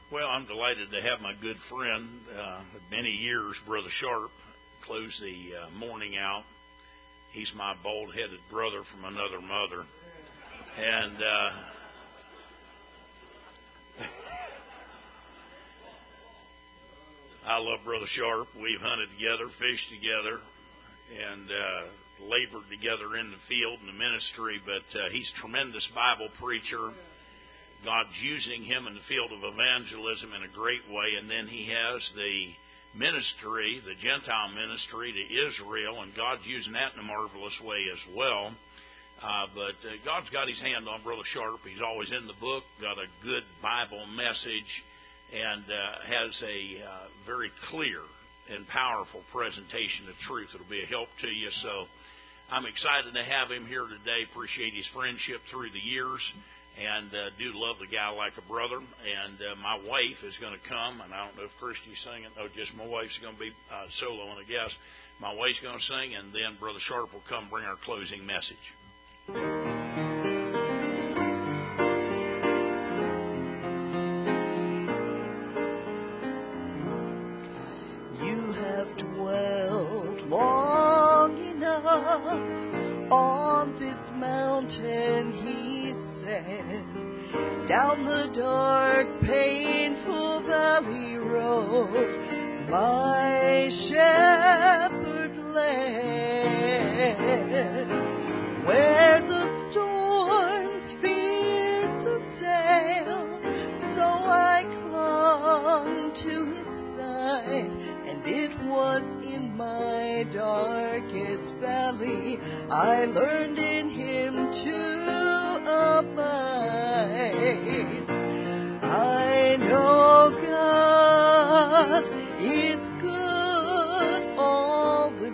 Well, I'm delighted to have my good friend of many years, Brother Sharp, close the morning out. He's my bald-headed brother from another mother. And I love Brother Sharp. We've hunted together, fished together, and labored together in the field and the ministry. But he's a tremendous Bible preacher. God's using him in the field of evangelism in a great way. And then he has the ministry, the Gentile ministry to Israel, and God's using that in a marvelous way as well. But God's got his hand on Brother Sharp. He's always in the book, got a good Bible message, and has a very clear and powerful presentation of truth. It'll be a help to you. So I'm excited to have him here today. Appreciate his friendship through the years. And do love the guy like a brother. And my wife is going to come, and I don't know if Christy's singing. Oh, just my wife's going to be soloing, I guess. My wife's going to sing, and then Brother Sharp will come bring our closing message. You have dwelled long enough on this mountain, he said, down the dark, painful valley road, my shepherd led, where the storms fierce assail. So I clung to his side, and it was in my darkest valley I learned in him to abide. I know God is good all the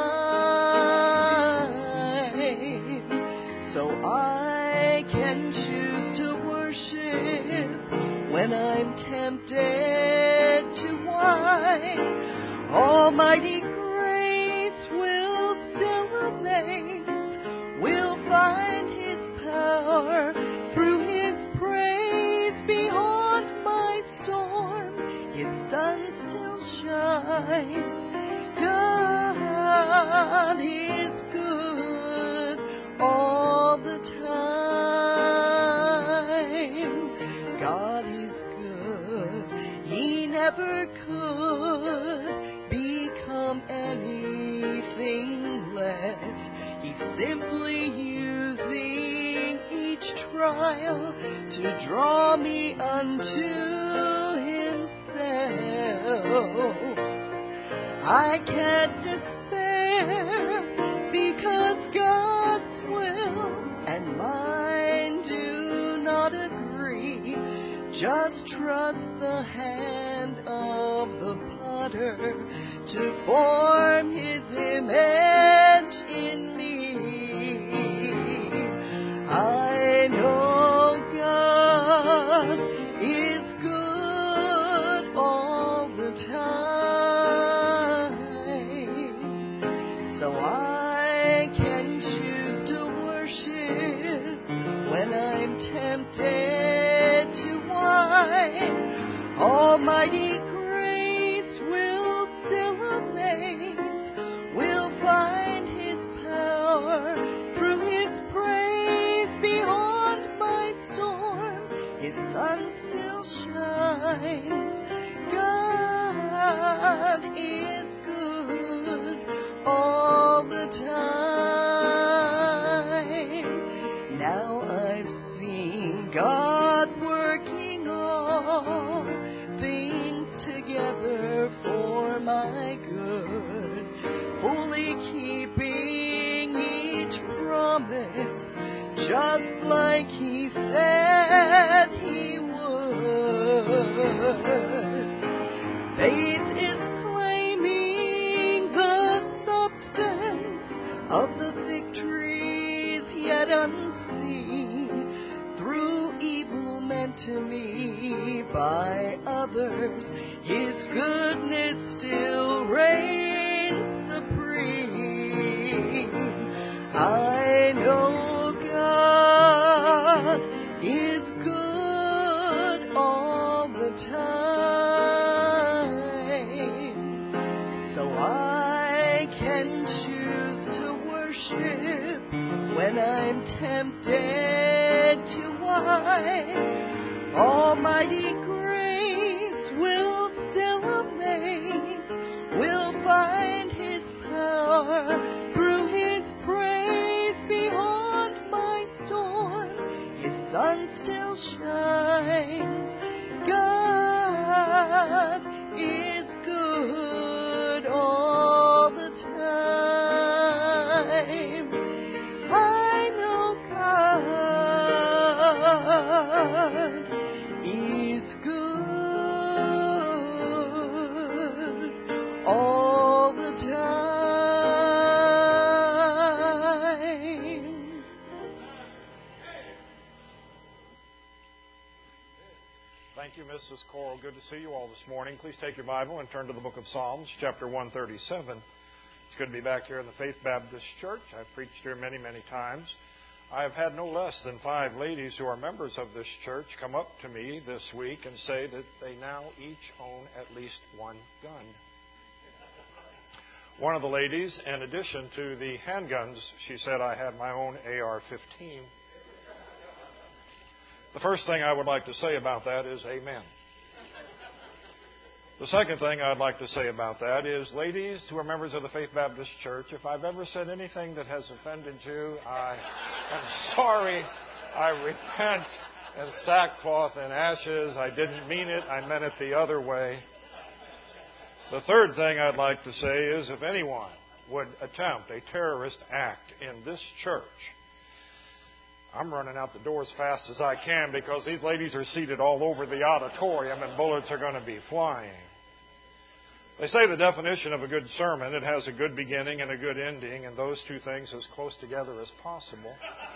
time, so I can choose to worship when I'm tempted to whine. Almighty grace will still amaze, will find his power through his praise beyond my storm. His sun still shines. God is good all the time. God is good. He never could become anything less. He's simply using each trial to draw me unto himself. I can't despair because God's will and mine do not agree. Just trust the hand of the potter to form his image in me. I know God is good all the time, so I can choose to worship when I'm tempted to whine. Almighty grace will still amaze, will find his power through his praise beyond my storm. His sun still shines. God is good all the time. Now I've seen God working all things together for my good, fully keeping each promise, just like he said he would. Faith is claiming the substance of the victories yet unseen, through evil meant to me by others. His goodness still reigns supreme. I know God is good all the time, so I can choose to worship when I'm tempted to whine. Almighty grace will still amaze, will find His power through His praise beyond my storm. His sun still shines. God is good all the time. I know God is good all the time. Thank you, Mrs. Coral. Good to see you all this morning. Please take your Bible and turn to the book of Psalms, chapter 137. It's good to be back here in the Faith Baptist Church. I've preached here many, many times. I have had no less than 5 ladies who are members of this church come up to me this week and say that they now each own at least one gun. One of the ladies, in addition to the handguns, she said I had my own AR-15. The first thing I would like to say about that is amen. The second thing I'd like to say about that is, ladies who are members of the Faith Baptist Church, if I've ever said anything that has offended you, I am sorry. I repent in sackcloth and ashes. I didn't mean it. I meant it the other way. The third thing I'd like to say is, if anyone would attempt a terrorist act in this church, I'm running out the door as fast as I can because these ladies are seated all over the auditorium and bullets are going to be flying. They say the definition of a good sermon, it has a good beginning and a good ending, and those two things as close together as possible.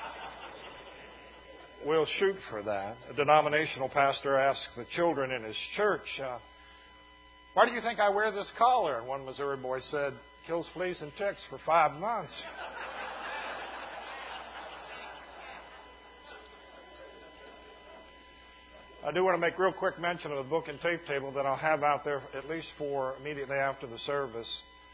We'll shoot for that. A denominational pastor asked the children in his church, why do you think I wear this collar? And one Missouri boy said, kills fleas and ticks for 5 months. I do want to make real quick mention of the book and tape table that I'll have out there at least for immediately after the service.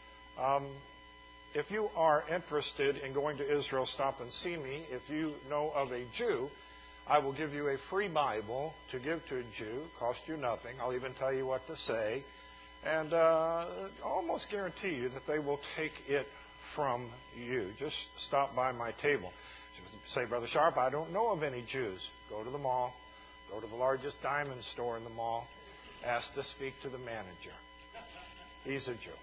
If you are interested in going to Israel, stop and see me. If you know of a Jew, I will give you a free Bible to give to a Jew. Cost you nothing. I'll even tell you what to say. And almost guarantee you that they will take it from you. Just stop by my table. Say, Brother Sharp, I don't know of any Jews. Go to the mall. Go to the largest diamond store in the mall. Ask to speak to the manager. He's a Jew.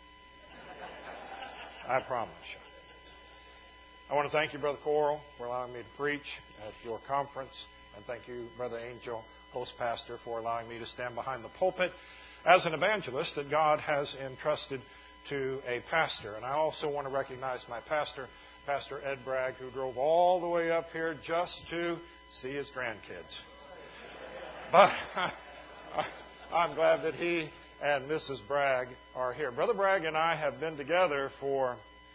I promise you. I want to thank you, Brother Coral, for allowing me to preach at your conference. And thank you, Brother Angel, host pastor, for allowing me to stand behind the pulpit as an evangelist that God has entrusted to a pastor. And I also want to recognize my pastor, Pastor Ed Bragg, who drove all the way up here just to see his grandkids. But I'm glad that he and Mrs. Bragg are here. Brother Bragg and I have been together for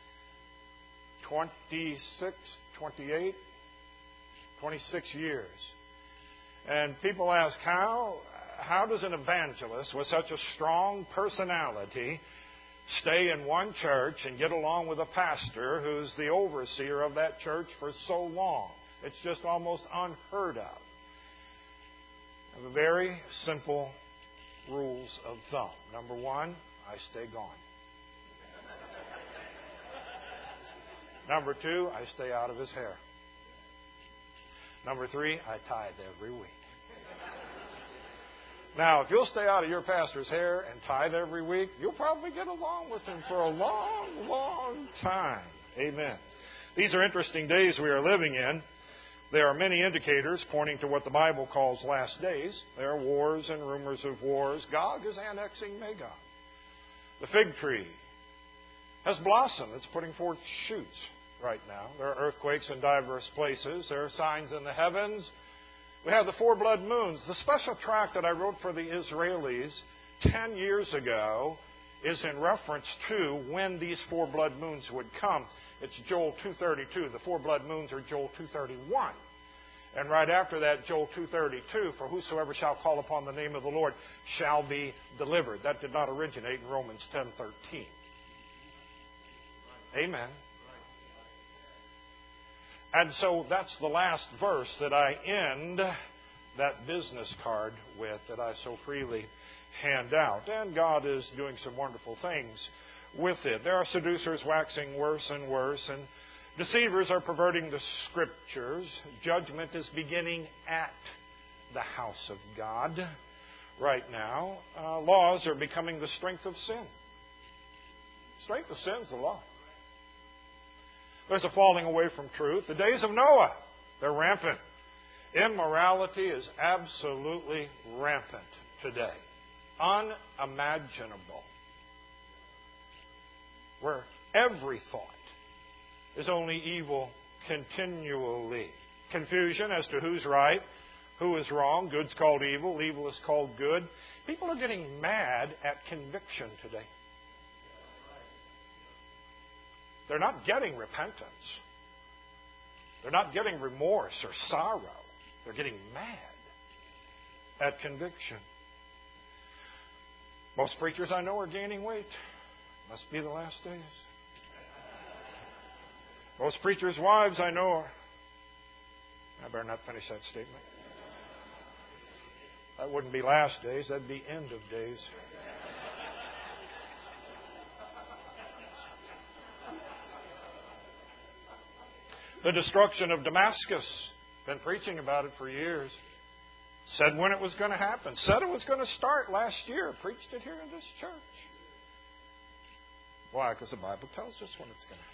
26 years. And people ask, how does an evangelist with such a strong personality stay in one church and get along with a pastor who's the overseer of that church for so long? It's just almost unheard of. I have very simple rules of thumb. Number 1, I stay gone. Number 2, I stay out of his hair. Number 3, I tithe every week. Now, if you'll stay out of your pastor's hair and tithe every week, you'll probably get along with him for a long, long time. Amen. These are interesting days we are living in. There are many indicators pointing to what the Bible calls last days. There are wars and rumors of wars. Gog is annexing Magog. The fig tree has blossomed. It's putting forth shoots right now. There are earthquakes in diverse places. There are signs in the heavens. We have the 4 blood moons. The special tract that I wrote for the Israelis 10 years ago is in reference to when these 4 blood moons would come. It's Joel 2:32. The 4 blood moons are Joel 2:31. And right after that, Joel 2:32, for whosoever shall call upon the name of the Lord shall be delivered. That did not originate in Romans 10:13. Amen. And so that's the last verse that I end that business card with that I so freely hand out. And God is doing some wonderful things with it. There are seducers waxing worse and worse, and deceivers are perverting the Scriptures. Judgment is beginning at the house of God right now. Laws are becoming the strength of sin. Strength of sin is the law. There's a falling away from truth. The days of Noah, they're rampant. Immorality is absolutely rampant today. Unimaginable. Where every thought is only evil continually. Confusion as to who's right, who is wrong. Good's called evil, evil is called good. People are getting mad at conviction today. They're not getting repentance. They're not getting remorse or sorrow. They're getting mad at conviction. Most preachers I know are gaining weight. Must be the last days. Most preachers' wives I know are... I better not finish that statement. That wouldn't be last days. That'd be end of days. The destruction of Damascus. Been preaching about it for years. Said when it was going to happen. Said it was going to start last year. Preached it here in this church. Why? Because the Bible tells us when it's going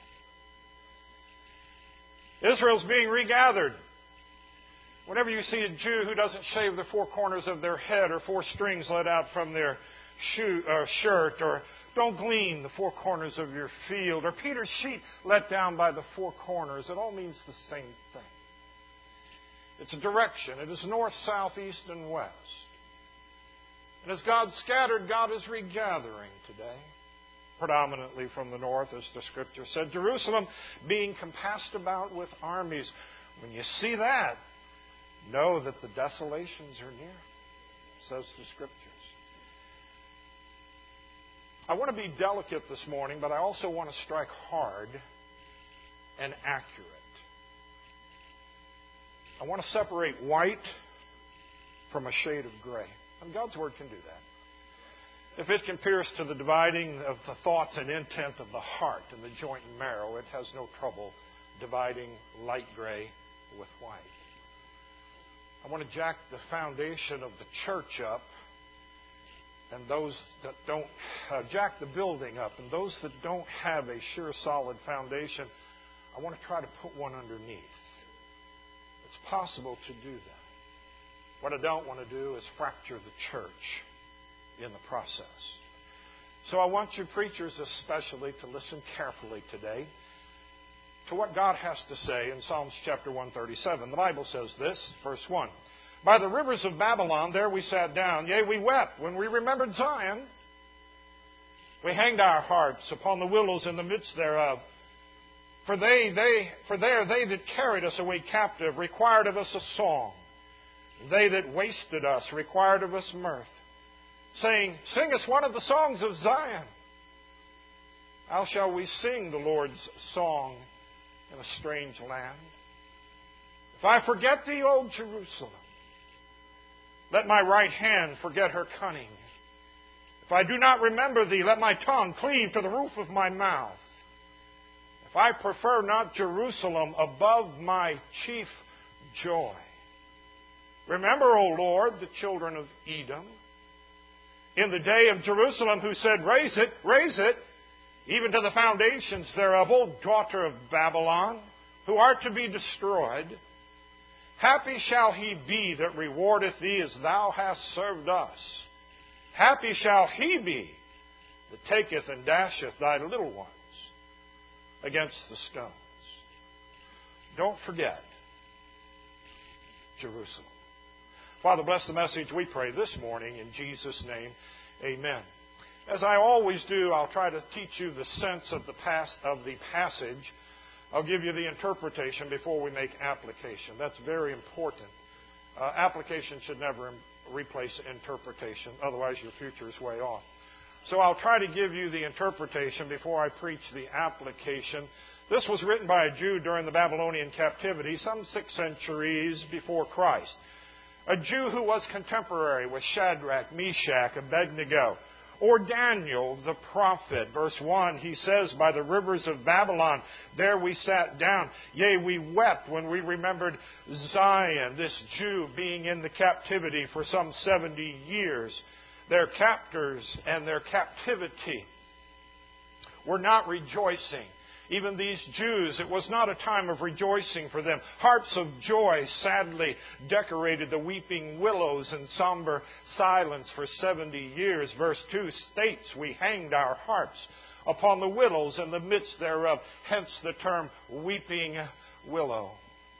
to happen. Israel's being regathered. Whenever you see a Jew who doesn't shave the four corners of their head, or four strings let out from their shirt, or don't glean the four corners of your field, or Peter's sheet let down by the four corners, it all means the same thing. It's a direction. It is north, south, east, and west. And as God scattered, God is regathering today. Predominantly from the north, as the Scripture said. Jerusalem being compassed about with armies. When you see that, know that the desolations are near, says the Scriptures. I want to be delicate this morning, but I also want to strike hard and accurate. I want to separate white from a shade of gray. And God's Word can do that. If it can pierce to the dividing of the thoughts and intent of the heart and the joint and marrow, it has no trouble dividing light gray with white. I want to jack the foundation of the church up, and those that don't jack the building up, and those that don't have a sure, solid foundation, I want to try to put one underneath. It's possible to do that. What I don't want to do is fracture the church in the process. So I want you preachers especially to listen carefully today to what God has to say in Psalms chapter 137. The Bible says this, verse 1. By the rivers of Babylon, there we sat down. Yea, we wept when we remembered Zion. We hanged our harps upon the willows in the midst thereof. For there they that carried us away captive required of us a song. They that wasted us required of us mirth, saying, Sing us one of the songs of Zion. How shall we sing the Lord's song in a strange land? If I forget thee, O Jerusalem, let my right hand forget her cunning. If I do not remember thee, let my tongue cleave to the roof of my mouth. If I prefer not Jerusalem above my chief joy. Remember, O Lord, the children of Edom, in the day of Jerusalem, who said, Raise it, even to the foundations thereof, O daughter of Babylon, who art to be destroyed. Happy shall he be that rewardeth thee as thou hast served us. Happy shall he be that taketh and dasheth thy little ones against the stones. Don't forget Jerusalem. Father, bless the message we pray this morning in Jesus' name. Amen. As I always do, I'll try to teach you the sense of the passage I'll give you the interpretation before we make application. That's very important. Application should never replace interpretation. Otherwise, your future is way off. So I'll try to give you the interpretation before I preach the application. This was written by a Jew during the Babylonian captivity, some 6 centuries before Christ. A Jew who was contemporary with Shadrach, Meshach, Abednego, or Daniel the prophet. Verse 1, he says, by the rivers of Babylon, there we sat down. Yea, we wept when we remembered Zion, this Jew being in the captivity for some 70 years. Their captors and their captivity were not rejoicing. Even these Jews, it was not a time of rejoicing for them. Harps of joy sadly decorated the weeping willows in somber silence for 70 years. Verse 2 states, we hanged our harps upon the willows in the midst thereof, hence the term weeping willow.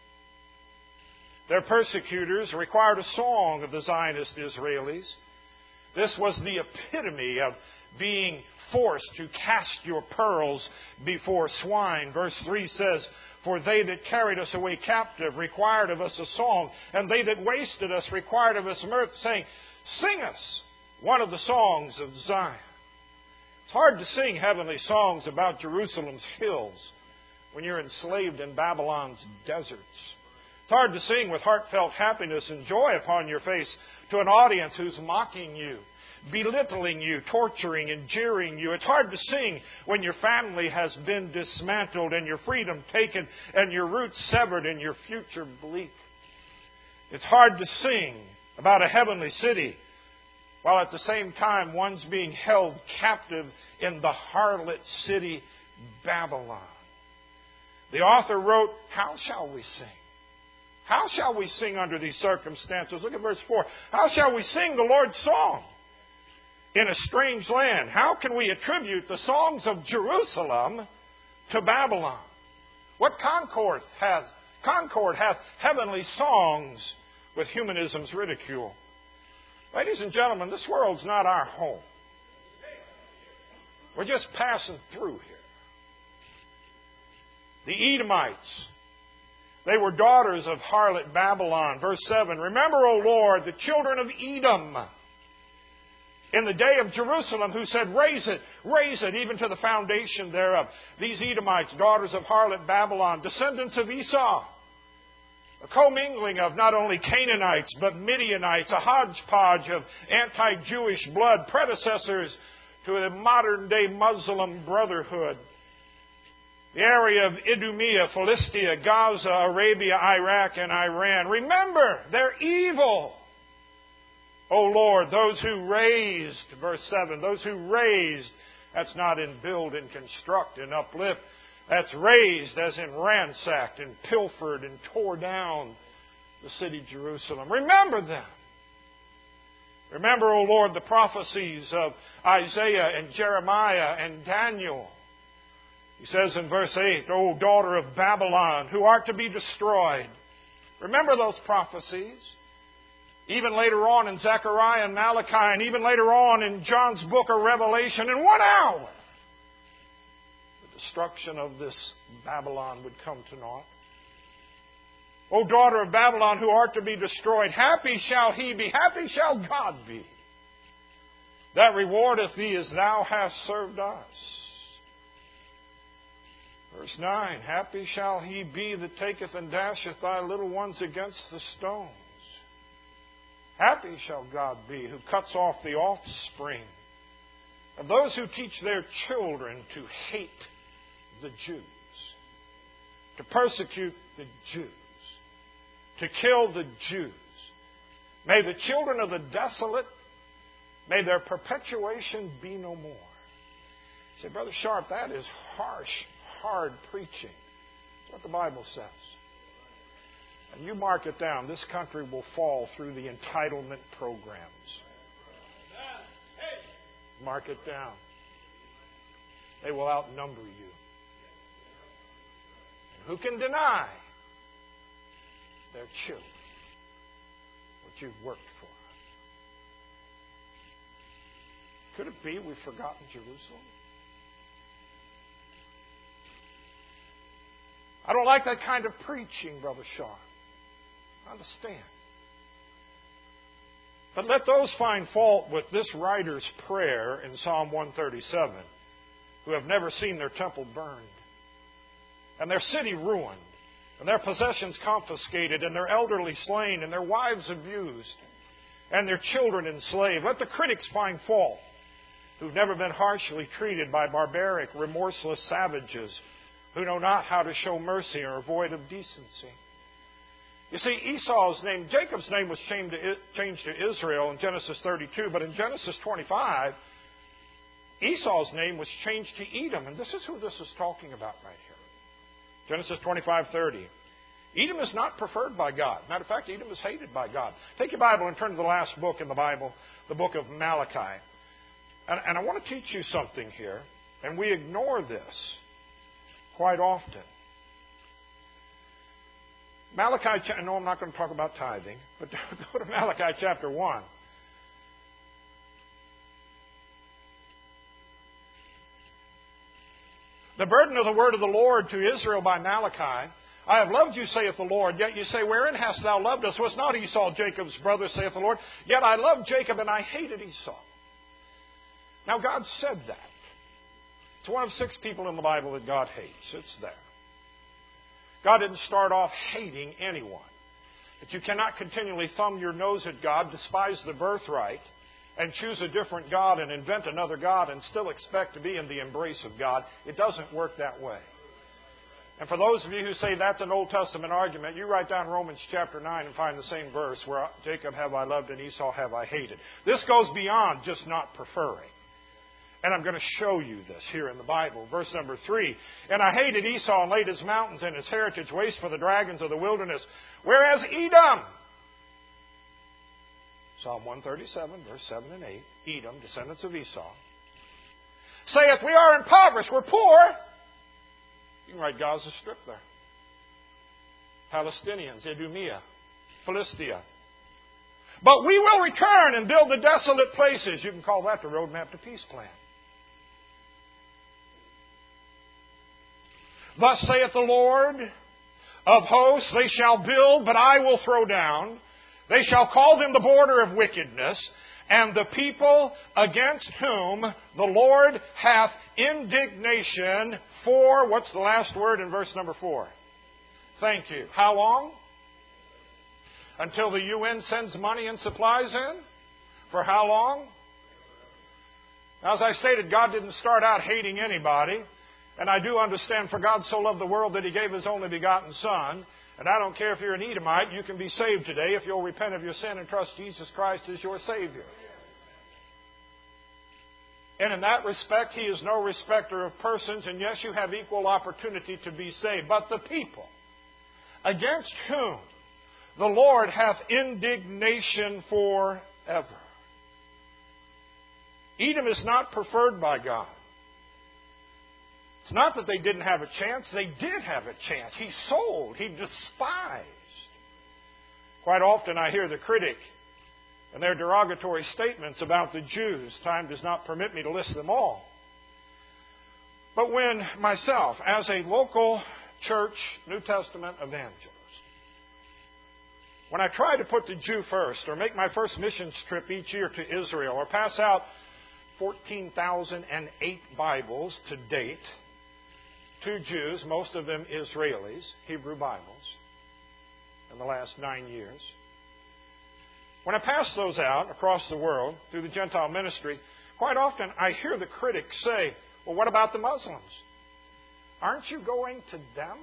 Their persecutors required a song of the Zionist Israelis. This was the epitome of being forced to cast your pearls before swine. Verse 3 says, for they that carried us away captive required of us a song, and they that wasted us required of us mirth, saying, sing us one of the songs of Zion. It's hard to sing heavenly songs about Jerusalem's hills when you're enslaved in Babylon's deserts. It's hard to sing with heartfelt happiness and joy upon your face to an audience who's mocking you, belittling you, torturing and jeering you. It's hard to sing when your family has been dismantled and your freedom taken and your roots severed and your future bleak. It's hard to sing about a heavenly city while at the same time one's being held captive in the harlot city, Babylon. The author wrote, how shall we sing? How shall we sing under these circumstances? Look at verse 4. How shall we sing the Lord's song in a strange land? How can we attribute the songs of Jerusalem to Babylon? What concord hath heavenly songs with humanism's ridicule? Ladies and gentlemen, this world's not our home. We're just passing through here. The Edomites, they were daughters of harlot Babylon. Verse 7, remember, O Lord, the children of Edom in the day of Jerusalem, who said, raise it, even to the foundation thereof. These Edomites, daughters of harlot Babylon, descendants of Esau, a commingling of not only Canaanites, but Midianites, a hodgepodge of anti-Jewish blood, predecessors to the modern-day Muslim Brotherhood. The area of Idumea, Philistia, Gaza, Arabia, Iraq, and Iran. Remember, they're evil. O Lord, those who raised, verse 7, those who raised, that's not in build and construct and uplift. That's raised as in ransacked and pilfered and tore down the city Jerusalem. Remember them. Remember, O Lord, the prophecies of Isaiah and Jeremiah and Daniel. He says in verse 8, O daughter of Babylon, who art to be destroyed. Remember those prophecies. Even later on in Zechariah and Malachi, and even later on in John's book of Revelation, in 1 hour, the destruction of this Babylon would come to naught. O daughter of Babylon, who art to be destroyed, happy shall he be, happy shall God be, that rewardeth thee as thou hast served us. Verse 9, happy shall he be that taketh and dasheth thy little ones against the stones. Happy shall God be who cuts off the offspring of those who teach their children to hate the Jews, to persecute the Jews, to kill the Jews. May the children of the desolate, may their perpetuation be no more. You say, Brother Sharp, that is harsh, hard preaching. That's what the Bible says. And you mark it down. This country will fall through the entitlement programs. Mark it down. They will outnumber you. And who can deny their children what you've worked for? Could it be we've forgotten Jerusalem? I don't like that kind of preaching, Brother Shaw. I understand. But let those find fault with this writer's prayer in Psalm 137 who have never seen their temple burned, and their city ruined, and their possessions confiscated, and their elderly slain, and their wives abused, and their children enslaved. Let the critics find fault who've never been harshly treated by barbaric, remorseless savages who know not how to show mercy or are void of decency. You see, Jacob's name was changed to Israel in Genesis 32, but in Genesis 25, Esau's name was changed to Edom, and this is who this is talking about right here. Genesis 25:30. Edom is not preferred by God. Matter of fact, Edom is hated by God. Take your Bible and turn to the last book in the Bible, the book of Malachi. And I want to teach you something here, and we ignore this quite often. Malachi, no, I'm not going to talk about tithing, but go to Malachi chapter 1. The burden of the word of the Lord to Israel by Malachi. I have loved you, saith the Lord, yet you say, wherein hast thou loved us? Was not Esau Jacob's brother, saith the Lord? Yet I loved Jacob, and I hated Esau. Now, God said that. It's one of 6 people in the Bible that God hates. It's there. God didn't start off hating anyone. But you cannot continually thumb your nose at God, despise the birthright, and choose a different God and invent another God and still expect to be in the embrace of God. It doesn't work that way. And for those of you who say that's an Old Testament argument, you write down Romans chapter 9 and find the same verse where Jacob have I loved and Esau have I hated. This goes beyond just not preferring. And I'm going to show you this here in the Bible. Verse number 3. And I hated Esau and laid his mountains and his heritage waste for the dragons of the wilderness. Whereas Edom, Psalm 137, verse 7 and 8, Edom, descendants of Esau, saith, we are impoverished, we're poor. You can write Gaza Strip there. Palestinians, Idumea, Philistia. But we will return and build the desolate places. You can call that the roadmap to peace plan. Thus saith the Lord of hosts, they shall build, but I will throw down. They shall call them the border of wickedness, and the people against whom the Lord hath indignation for, what's the last word in verse number 4? Thank you. How long? Until the UN sends money and supplies in? For how long? Now, as I stated, God didn't start out hating anybody. And I do understand, for God so loved the world that He gave His only begotten Son. And I don't care if you're an Edomite, you can be saved today if you'll repent of your sin and trust Jesus Christ as your Savior. And in that respect, He is no respecter of persons. And yes, you have equal opportunity to be saved. But the people against whom the Lord hath indignation forever. Edom is not preferred by God. It's not that they didn't have a chance. They did have a chance. He sold. He despised. Quite often I hear the critic and their derogatory statements about the Jews. Time does not permit me to list them all. But when myself, as a local church New Testament evangelist, when I try to put the Jew first, or make my first missions trip each year to Israel, or pass out 14,008 Bibles to date to Jews, most of them Israelis, Hebrew Bibles, in the last 9 years. When I pass those out across the world through the Gentile ministry, quite often I hear the critics say, well, what about the Muslims? Aren't you going to them?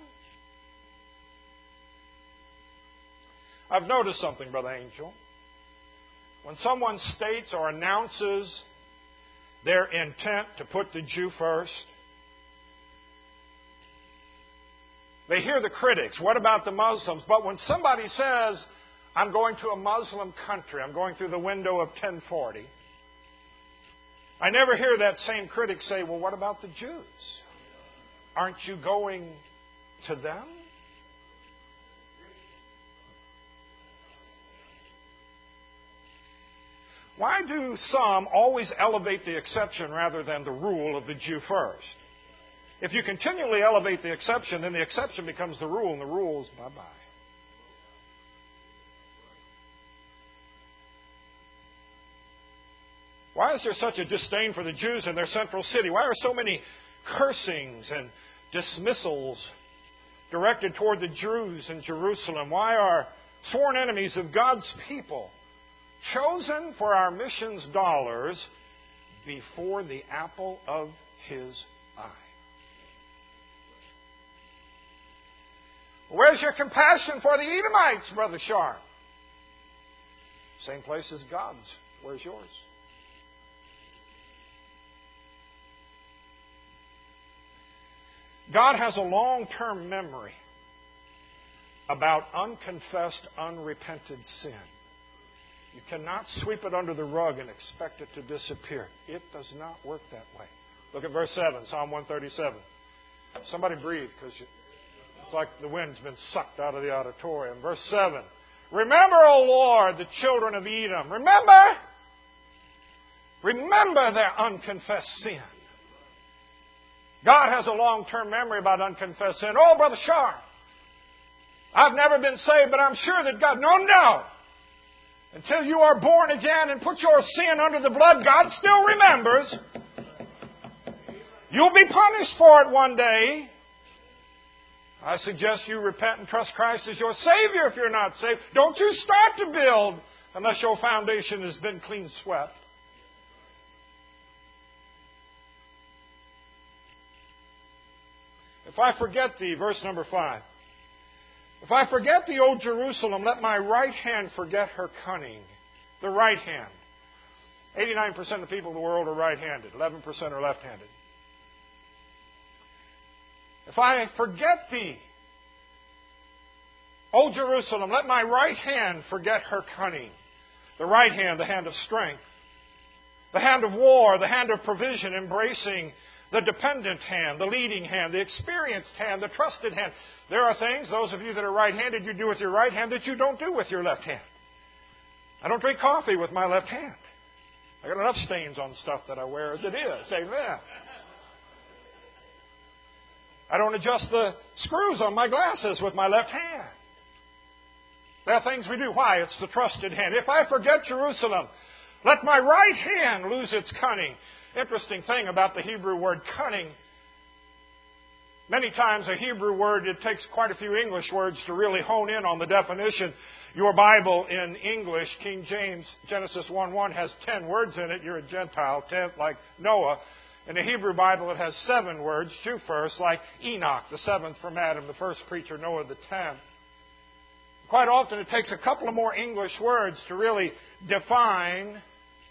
I've noticed something, Brother Angel. When someone states or announces their intent to put the Jew first, they hear the critics. What about the Muslims? But when somebody says, I'm going to a Muslim country, I'm going through the window of 1040, I never hear that same critic say, well, what about the Jews? Aren't you going to them? Why do some always elevate the exception rather than the rule of the Jew first? If you continually elevate the exception, then the exception becomes the rule, and the rule's bye-bye. Why is there such a disdain for the Jews in their central city? Why are so many cursings and dismissals directed toward the Jews in Jerusalem? Why are sworn enemies of God's people chosen for our missions dollars before the apple of His eye? Where's your compassion for the Edomites, Brother Sharp? Same place as God's. Where's yours? God has a long-term memory about unconfessed, unrepented sin. You cannot sweep it under the rug and expect it to disappear. It does not work that way. Look at verse 7, Psalm 137. Somebody breathe, because it's like the wind's been sucked out of the auditorium. Verse 7. Remember, O Lord, the children of Edom. Remember their unconfessed sin. God has a long-term memory about unconfessed sin. Oh, Brother Sharp, I've never been saved, but I'm sure that God... No. Until you are born again and put your sin under the blood, God still remembers. You'll be punished for it one day. I suggest you repent and trust Christ as your Savior if you're not saved. Don't you start to build unless your foundation has been clean swept. If I forget thee, verse number 5. If I forget thee, O Jerusalem, let my right hand forget her cunning. The right hand. 89% of the people in the world are right-handed. 11% are left-handed. If I forget thee, O Jerusalem, let my right hand forget her cunning. The right hand, the hand of strength. The hand of war, the hand of provision, embracing the dependent hand, the leading hand, the experienced hand, the trusted hand. There are things, those of you that are right-handed, you do with your right hand that you don't do with your left hand. I don't drink coffee with my left hand. I got enough stains on stuff that I wear as it is. Amen. I don't adjust the screws on my glasses with my left hand. There are things we do. Why? It's the trusted hand. If I forget Jerusalem, let my right hand lose its cunning. Interesting thing about the Hebrew word cunning. Many times a Hebrew word, it takes quite a few English words to really hone in on the definition. Your Bible in English, King James, Genesis 1:1, has 10 words in it. You're a Gentile, 10 like Noah. In the Hebrew Bible, it has 7 words, 2 first, like Enoch, the 7th from Adam, the first preacher, Noah, the 10th. Quite often it takes a couple of more English words to really define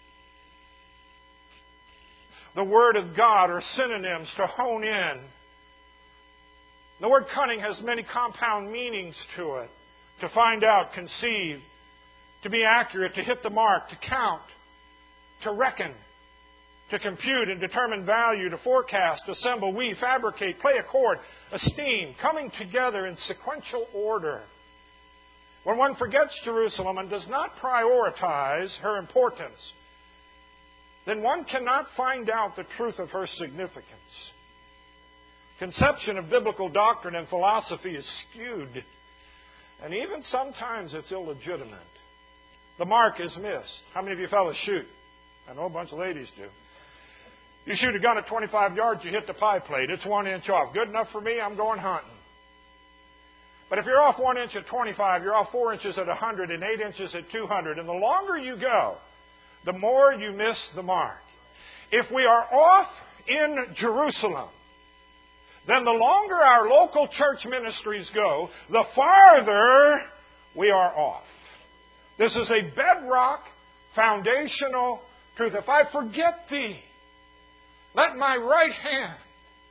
the Word of God, or synonyms to hone in. The word cunning has many compound meanings to it. To find out, conceive, to be accurate, to hit the mark, to count, to reckon, to compute and determine value, to forecast, assemble, weave, fabricate, play a chord, esteem, coming together in sequential order. When one forgets Jerusalem and does not prioritize her importance, then one cannot find out the truth of her significance. Conception of biblical doctrine and philosophy is skewed, and even sometimes it's illegitimate. The mark is missed. How many of you fellas shoot? I know a bunch of ladies do. You shoot a gun at 25 yards, you hit the pie plate. It's 1 inch off. Good enough for me, I'm going hunting. But if you're off 1 inch at 25, you're off 4 inches at 100 and 8 inches at 200. And the longer you go, the more you miss the mark. If we are off in Jerusalem, then the longer our local church ministries go, the farther we are off. This is a bedrock, foundational truth. If I forget thee, let my right hand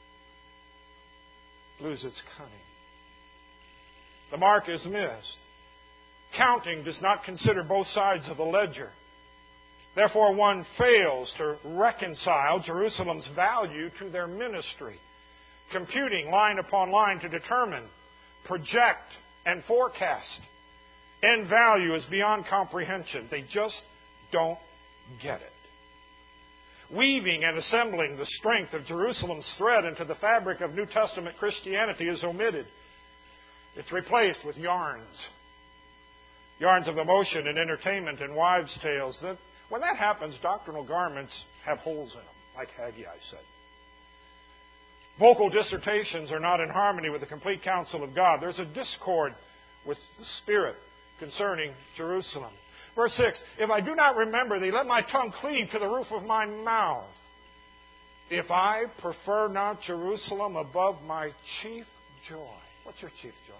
lose its cunning. The mark is missed. Counting does not consider both sides of the ledger. Therefore, one fails to reconcile Jerusalem's value to their ministry. Computing line upon line to determine, project, and forecast. End value is beyond comprehension. They just don't get it. weaving and assembling the strength of Jerusalem's thread into the fabric of New Testament Christianity is omitted. It's replaced with yarns. Yarns of emotion and entertainment and wives' tales. When that happens, doctrinal garments have holes in them, like Haggai said. Vocal dissertations are not in harmony with the complete counsel of God. There's a discord with the Spirit concerning Jerusalem. Verse 6, if I do not remember thee, let my tongue cleave to the roof of my mouth. If I prefer not Jerusalem above my chief joy. What's your chief joy?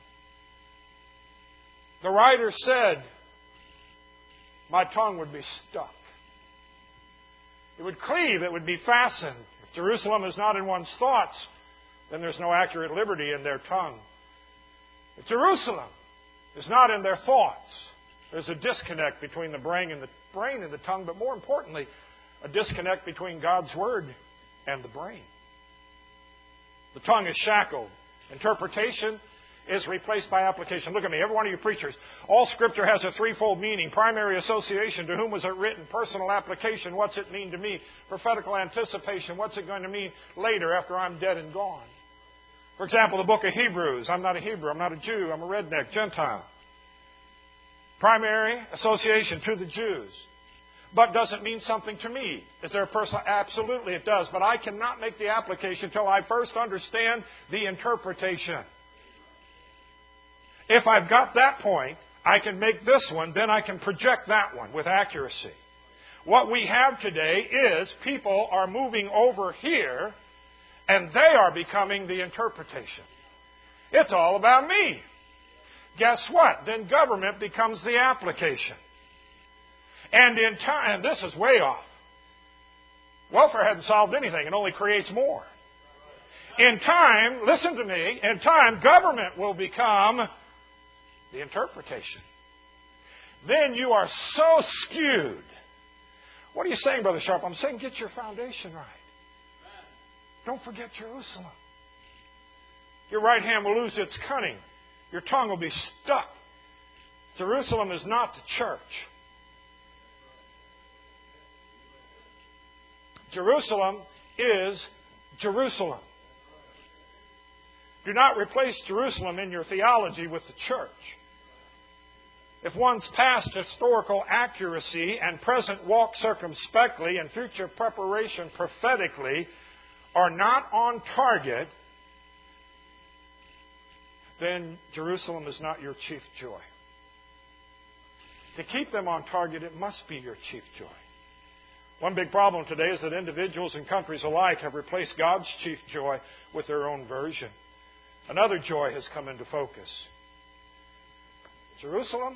The writer said, my tongue would be stuck. It would cleave, it would be fastened. If Jerusalem is not in one's thoughts, then there's no accurate liberty in their tongue. If Jerusalem is not in their thoughts, there's a disconnect between the brain and the tongue, but more importantly, a disconnect between God's Word and the brain. The tongue is shackled. Interpretation is replaced by application. Look at me, every one of you preachers. All Scripture has a threefold meaning. Primary association, to whom was it written? Personal application, what's it mean to me? Prophetical anticipation, what's it going to mean later after I'm dead and gone? For example, the book of Hebrews. I'm not a Hebrew, I'm not a Jew, I'm a redneck, Gentile. Primary association to the Jews. But does it mean something to me? Is there a personal? Absolutely it does. But I cannot make the application until I first understand the interpretation. If I've got that point, I can make this one, then I can project that one with accuracy. What we have today is people are moving over here and they are becoming the interpretation. It's all about me. Guess what? Then government becomes the application. And in time, and this is way off. Welfare hasn't solved anything. It only creates more. In time, listen to me, in time, government will become the interpretation. Then you are so skewed. What are you saying, Brother Sharp? I'm saying get your foundation right. Don't forget Jerusalem. Your right hand will lose its cunning. Your tongue will be stuck. Jerusalem is not the church. Jerusalem is Jerusalem. Do not replace Jerusalem in your theology with the church. If one's past historical accuracy and present walk circumspectly and future preparation prophetically are not on target, then Jerusalem is not your chief joy. To keep them on target, it must be your chief joy. One big problem today is that individuals and countries alike have replaced God's chief joy with their own version. Another joy has come into focus. Jerusalem,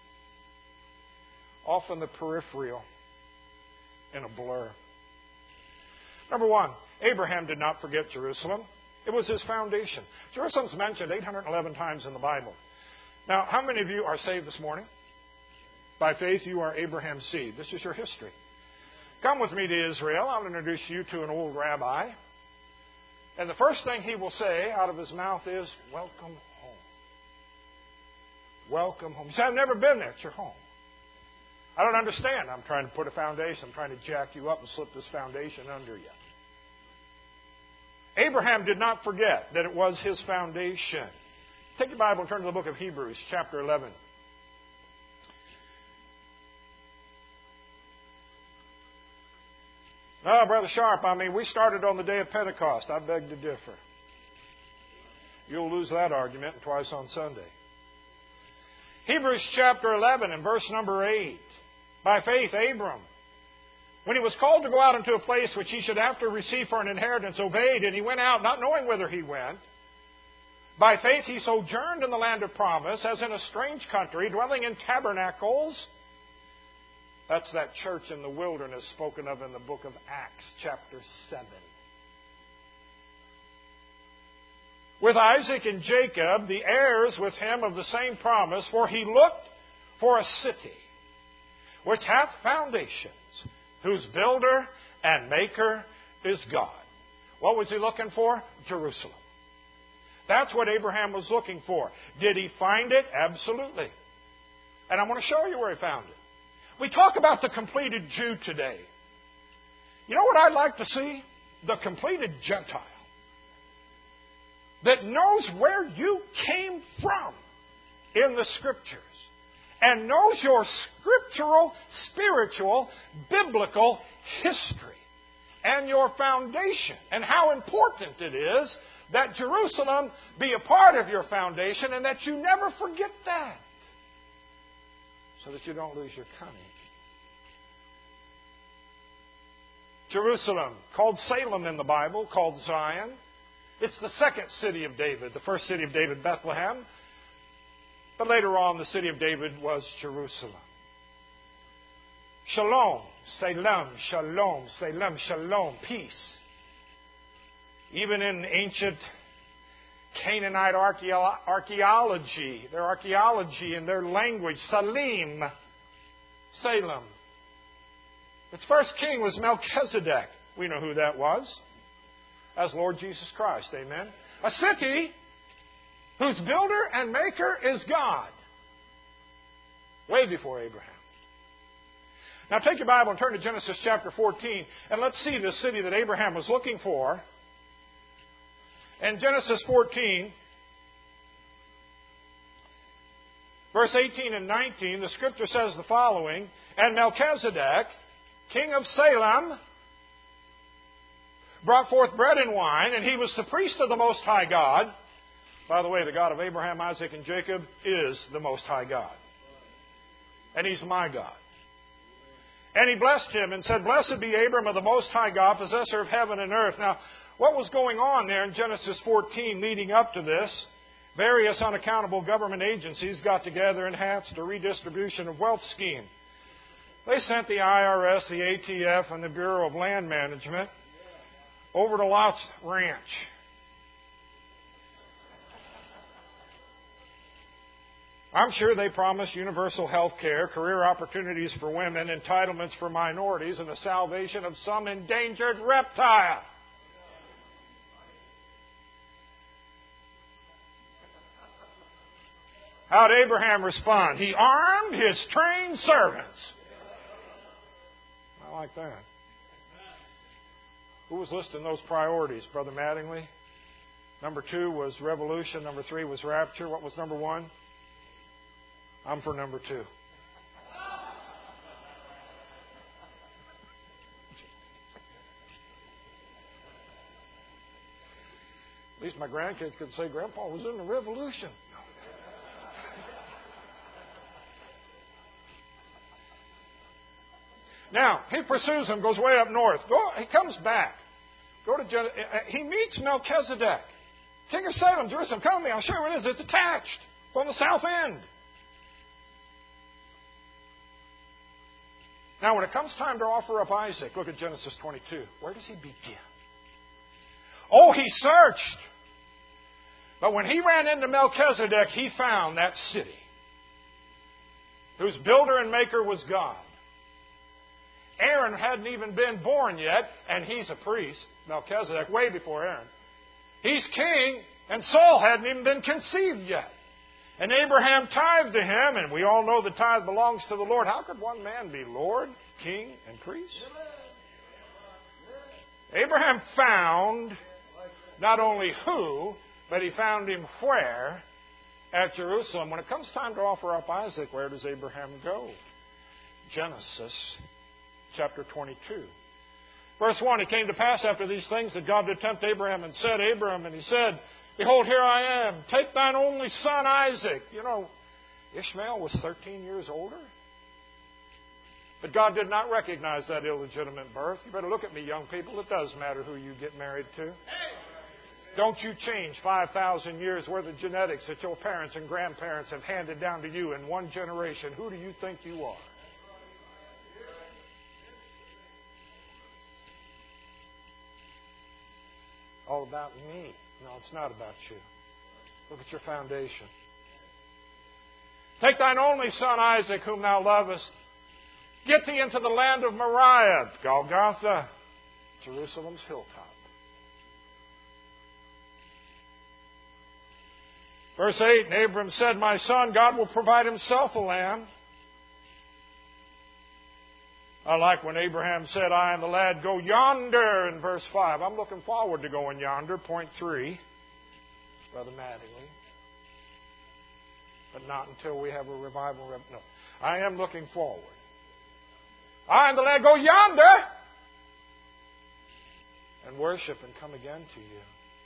off in the peripheral, in a blur. Number one, Abraham did not forget Jerusalem. It was his foundation. Jerusalem's mentioned 811 times in the Bible. Now, how many of you are saved this morning? By faith, you are Abraham's seed. This is your history. Come with me to Israel. I'll introduce you to an old rabbi. And the first thing he will say out of his mouth is, welcome home. Welcome home. You say, I've never been there. It's your home. I don't understand. I'm trying to put a foundation. I'm trying to jack you up and slip this foundation under you. Abraham did not forget that it was his foundation. Take your Bible and turn to the book of Hebrews, chapter 11. Oh, Brother Sharp, we started on the day of Pentecost. I beg to differ. You'll lose that argument twice on Sunday. Hebrews chapter 11 and verse number 8. By faith, Abram, when he was called to go out into a place which he should after receive for an inheritance, obeyed, and he went out, not knowing whither he went. By faith he sojourned in the land of promise, as in a strange country, dwelling in tabernacles. That's that church in the wilderness spoken of in the book of Acts, chapter 7. With Isaac and Jacob, the heirs with him of the same promise, for he looked for a city which hath foundations, whose builder and maker is God. What was he looking for? Jerusalem. That's what Abraham was looking for. Did he find it? Absolutely. And I'm going to show you where he found it. We talk about the completed Jew today. You know what I'd like to see? The completed Gentile that knows where you came from in the Scriptures and knows your scriptural, spiritual, biblical history and your foundation and how important it is that Jerusalem be a part of your foundation and that you never forget that so that you don't lose your cunning. Jerusalem, called Salem in the Bible, called Zion. It's the second city of David. The first city of David, Bethlehem. But later on, the city of David was Jerusalem. Shalom, Salem, Shalom, Salem, Shalom, peace. Even in ancient Canaanite archaeology, their archaeology and their language, Salim, Salem. Its first king was Melchizedek. We know who that was. As Lord Jesus Christ. Amen. A city whose builder and maker is God. Way before Abraham. Now take your Bible and turn to Genesis chapter 14. And let's see the city that Abraham was looking for. In Genesis 14, verse 18 and 19, the Scripture says the following. And Melchizedek, king of Salem, brought forth bread and wine, and he was the priest of the Most High God. By the way, the God of Abraham, Isaac, and Jacob is the Most High God. And He's my God. And he blessed him and said, Blessed be Abram of the Most High God, possessor of heaven and earth. Now, what was going on there in Genesis 14 leading up to this? Various unaccountable government agencies got together and hatched a redistribution of wealth scheme. They sent the IRS, the ATF, and the Bureau of Land Management over to Lot's ranch. I'm sure they promised universal health care, career opportunities for women, entitlements for minorities, and the salvation of some endangered reptile. How'd Abraham respond? He armed his trained servants. I like that. Who was listing those priorities? Brother Mattingly? Number 2 was revolution. Number 3 was rapture. What was number 1? I'm for number 2. At least my grandkids could say, Grandpa was in the revolution. Now, he pursues him, goes way up north. He comes back. He meets Melchizedek, king of Salem, Jerusalem. Come with me, I'll show you where it is. It's attached from the south end. Now, when it comes time to offer up Isaac, look at Genesis 22. Where does he begin? Oh, he searched. But when he ran into Melchizedek, he found that city whose builder and maker was God. Aaron hadn't even been born yet, and he's a priest, Melchizedek, way before Aaron. He's king, and Saul hadn't even been conceived yet. And Abraham tithed to him, and we all know the tithe belongs to the Lord. How could one man be Lord, king, and priest? Abraham found not only who, but he found him where? At Jerusalem. When it comes time to offer up Isaac, where does Abraham go? Genesis chapter 22. Verse 1, it came to pass after these things that God did tempt Abraham and said, Abram, and he said, Behold, here I am. Take thine only son Isaac. You know, Ishmael was 13 years older. But God did not recognize that illegitimate birth. You better look at me, young people. It does matter who you get married to. Don't you change 5,000 years worth of genetics that your parents and grandparents have handed down to you in one generation. Who do you think you are? All about me. No, it's not about you. Look at your foundation. Take thine only son Isaac, whom thou lovest. Get thee into the land of Moriah, Golgotha, Jerusalem's hilltop. Verse 8, and Abram said, My son, God will provide himself a lamb. I like when Abraham said, I and the lad go yonder in verse 5. I'm looking forward to going yonder. Point 3, Brother Mattingly. But not until we have a revival. No. I am looking forward. I and the lad go yonder and worship and come again to you.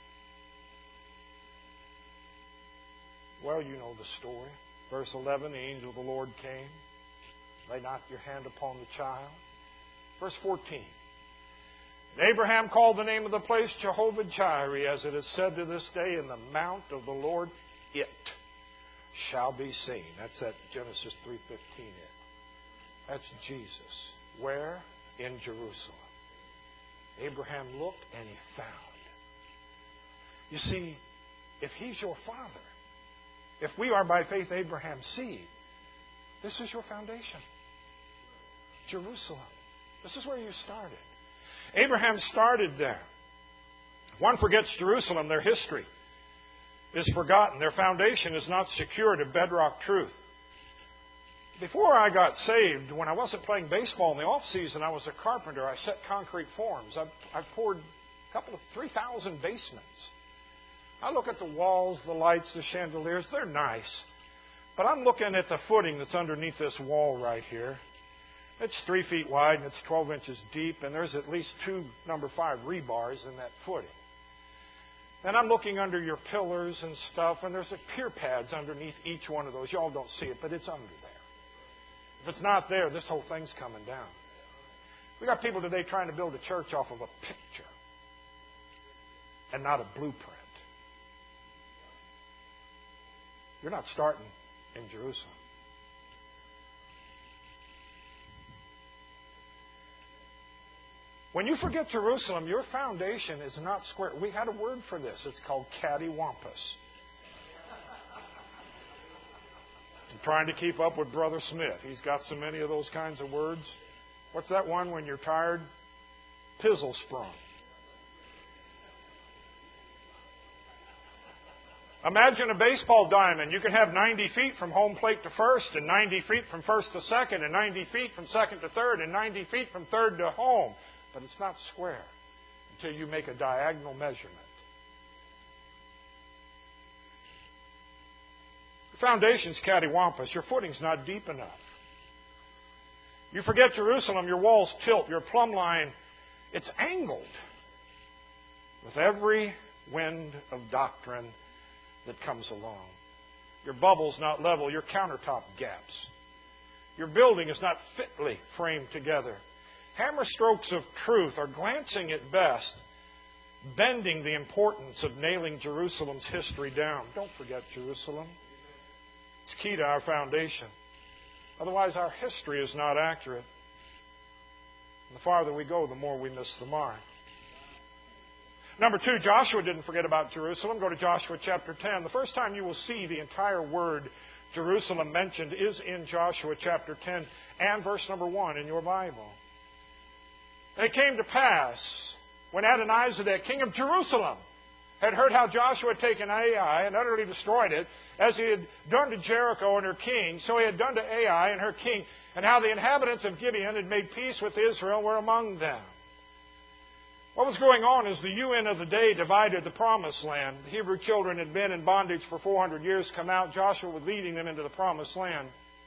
Well, you know the story. Verse 11, the angel of the Lord came. Lay not your hand upon the child. Verse 14. And Abraham called the name of the place Jehovah Jireh, as it is said to this day, in the mount of the Lord it shall be seen. That's that Genesis 3:15 it. That's Jesus. Where? In Jerusalem. Abraham looked and he found. You see, if he's your father, if we are by faith Abraham's seed, this is your foundation. Jerusalem. This is where you started. Abraham started there. If one forgets Jerusalem, their history is forgotten. Their foundation is not secured of bedrock truth. Before I got saved, when I wasn't playing baseball in the off-season, I was a carpenter. I set concrete forms. I've poured a couple of 3,000 basements. I look at the walls, the lights, the chandeliers. They're nice. But I'm looking at the footing that's underneath this wall right here. It's 3 feet wide and it's 12 inches deep, and there's at least 2 number 5 rebars in that footing. And I'm looking under your pillars and stuff, and there's pier pads underneath each one of those. Y'all don't see it, but it's under there. If it's not there, this whole thing's coming down. We got people today trying to build a church off of a picture and not a blueprint. You're not starting in Jerusalem. When you forget Jerusalem, your foundation is not square. We had a word for this. It's called cattywampus. I'm trying to keep up with Brother Smith. He's got so many of those kinds of words. What's that one when you're tired? Pizzle sprung. Imagine a baseball diamond. You can have 90 feet from home plate to first, and 90 feet from first to second, and 90 feet from second to third, and 90 feet from third to home. But it's not square until you make a diagonal measurement. Your foundation's cattywampus. Your footing's not deep enough. You forget Jerusalem, your walls tilt, your plumb line, it's angled with every wind of doctrine that comes along. Your bubble's not level, your countertop gaps. Your building is not fitly framed together. Hammer strokes of truth are glancing at best, bending the importance of nailing Jerusalem's history down. Don't forget Jerusalem. It's key to our foundation. Otherwise, our history is not accurate. And the farther we go, the more we miss the mark. Number 2, Joshua didn't forget about Jerusalem. Go to Joshua chapter 10. The first time you will see the entire word Jerusalem mentioned is in Joshua chapter 10 and verse number 1 in your Bible. And it came to pass when Adonizedek, king of Jerusalem, had heard how Joshua had taken Ai and utterly destroyed it, as he had done to Jericho and her king, so he had done to Ai and her king, and how the inhabitants of Gibeon had made peace with Israel and were among them. What was going on is the UN of the day divided the promised land. The Hebrew children had been in bondage for 400 years, come out. Joshua was leading them into the promised land.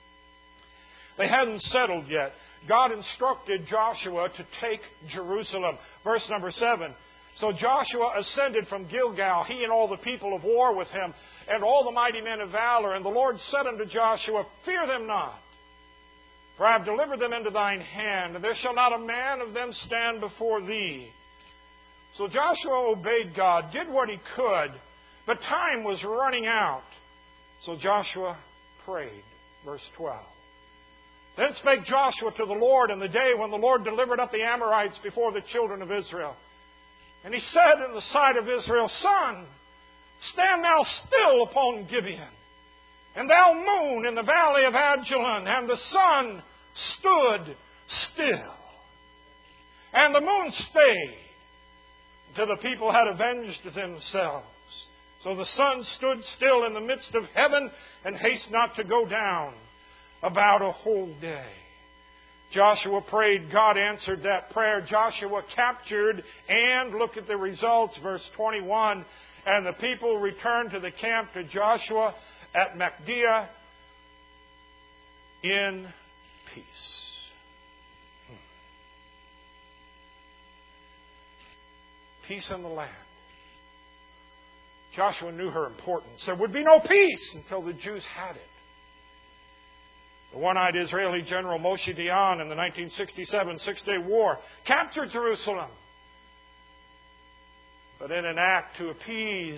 They hadn't settled yet. God instructed Joshua to take Jerusalem. Verse number 7. So Joshua ascended from Gilgal, he and all the people of war with him, and all the mighty men of valor. And the Lord said unto Joshua, Fear them not, for I have delivered them into thine hand, and there shall not a man of them stand before thee. So Joshua obeyed God, did what he could, but time was running out. So Joshua prayed. Verse 12. Then spake Joshua to the Lord in the day when the Lord delivered up the Amorites before the children of Israel. And he said in the sight of Israel, Sun, stand thou still upon Gibeon, and thou moon in the valley of Ajalon. And the sun stood still, and the moon stayed, until the people had avenged themselves. So the sun stood still in the midst of heaven, and haste not to go down about a whole day. Joshua prayed. God answered that prayer. Joshua captured, and look at the results, verse 21. And the people returned to the camp to Joshua at Makkedah in peace. Peace in the land. Joshua knew her importance. There would be no peace until the Jews had it. The one-eyed Israeli general Moshe Dayan in the 1967 Six-Day War captured Jerusalem. But in an act to appease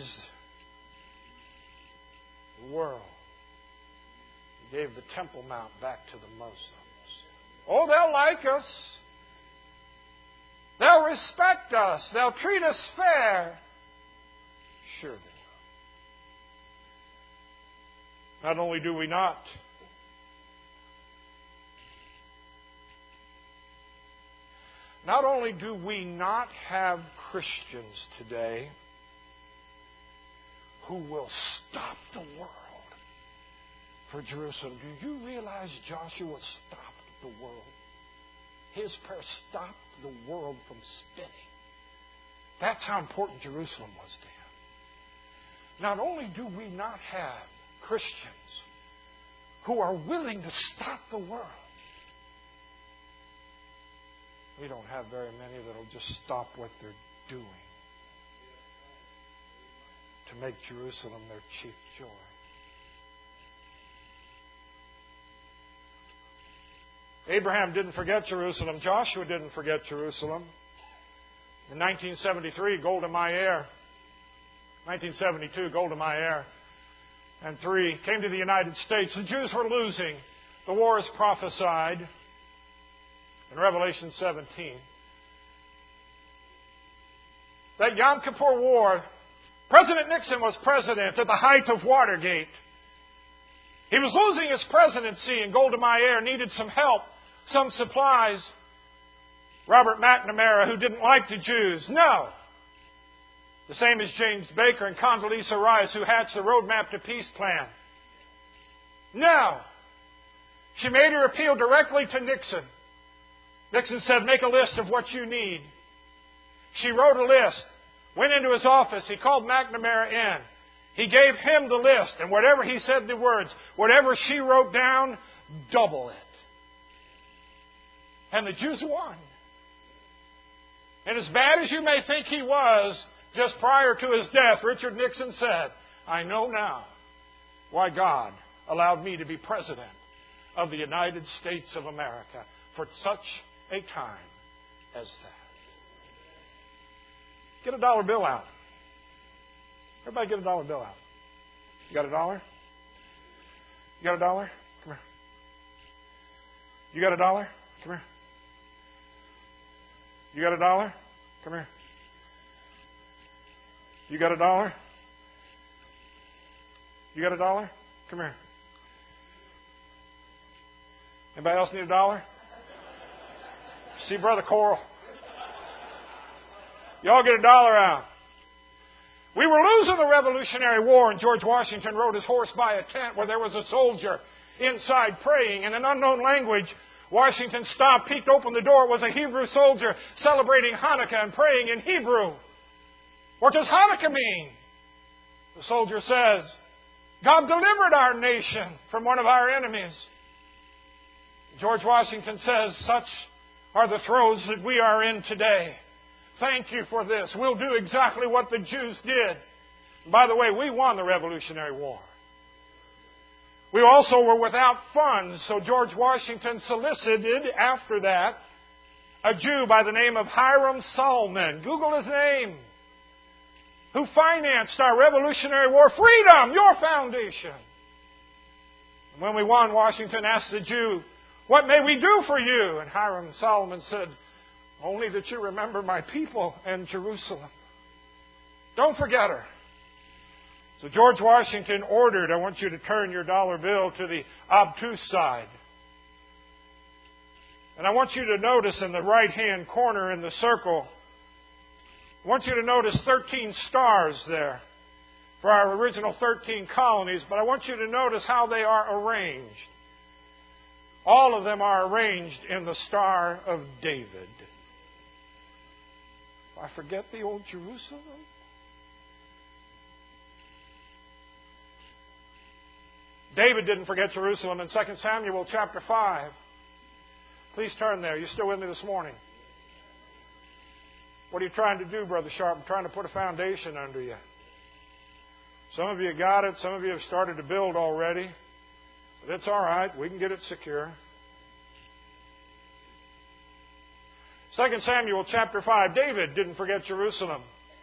the world, he gave the Temple Mount back to the Muslims. Oh, they'll like us. They'll respect us. They'll treat us fair. Sure they will. Not only do we not have Christians today who will stop the world for Jerusalem. Do you realize Joshua stopped the world? His prayer stopped the world from spinning. That's how important Jerusalem was to him. Not only do we not have Christians who are willing to stop the world, we don't have very many that will just stop what they're doing to make Jerusalem their chief joy. Abraham didn't forget Jerusalem. Joshua didn't forget Jerusalem. In 1973, Golda Meir, 1972, Golda Meir, and 3 came to the United States. The Jews were losing. The war is prophesied in Revelation 17. That Yom Kippur War, President Nixon was president at the height of Watergate. He was losing his presidency, and Golda Meir needed some help, some supplies. Robert McNamara, who didn't like the Jews, no. The same as James Baker and Condoleezza Rice, who hatched the Roadmap to Peace plan. No. She made her appeal directly to Nixon. Nixon said, make a list of what you need. She wrote a list, went into his office. He called McNamara in. He gave him the list, and whatever he said the words, whatever she wrote down, double it. And the Jews won. And as bad as you may think he was, just prior to his death, Richard Nixon said, I know now why God allowed me to be president of the United States of America for such a time as that. Get a dollar bill out. Everybody get a dollar bill out. You got a dollar? You got a dollar? Come here. You got a dollar? Come here. You got a dollar? Come here. You got a dollar? You got a dollar? Come here. Anybody else need a dollar? See Brother Coral? Y'all get a dollar out. We were losing the Revolutionary War, and George Washington rode his horse by a tent where there was a soldier inside praying in an unknown language. Washington stopped, peeked open the door. It was a Hebrew soldier celebrating Hanukkah and praying in Hebrew. What does Hanukkah mean? The soldier says, God delivered our nation from one of our enemies. George Washington says, such are the throes that we are in today. Thank you for this. We'll do exactly what the Jews did. And by the way, we won the Revolutionary War. We also were without funds, so George Washington solicited, after that, a Jew by the name of Hiram Salmon. Google his name. Who financed our Revolutionary War. Freedom, your foundation. And when we won, Washington asked the Jew, what may we do for you? And Hiram Salmon said, only that you remember my people and Jerusalem. Don't forget her. So George Washington ordered, I want you to turn your dollar bill to the obtuse side. And I want you to notice in the right-hand corner in the circle, I want you to notice 13 stars there for our original 13 colonies, but I want you to notice how they are arranged. All of them are arranged in the Star of David. I forget the old Jerusalem. David didn't forget Jerusalem in 2 Samuel chapter 5. Please turn there. You still with me this morning? What are you trying to do, Brother Sharp? I'm trying to put a foundation under you. Some of you got it. Some of you have started to build already. But it's all right. We can get it secure. 2 Samuel chapter 5. David didn't forget Jerusalem.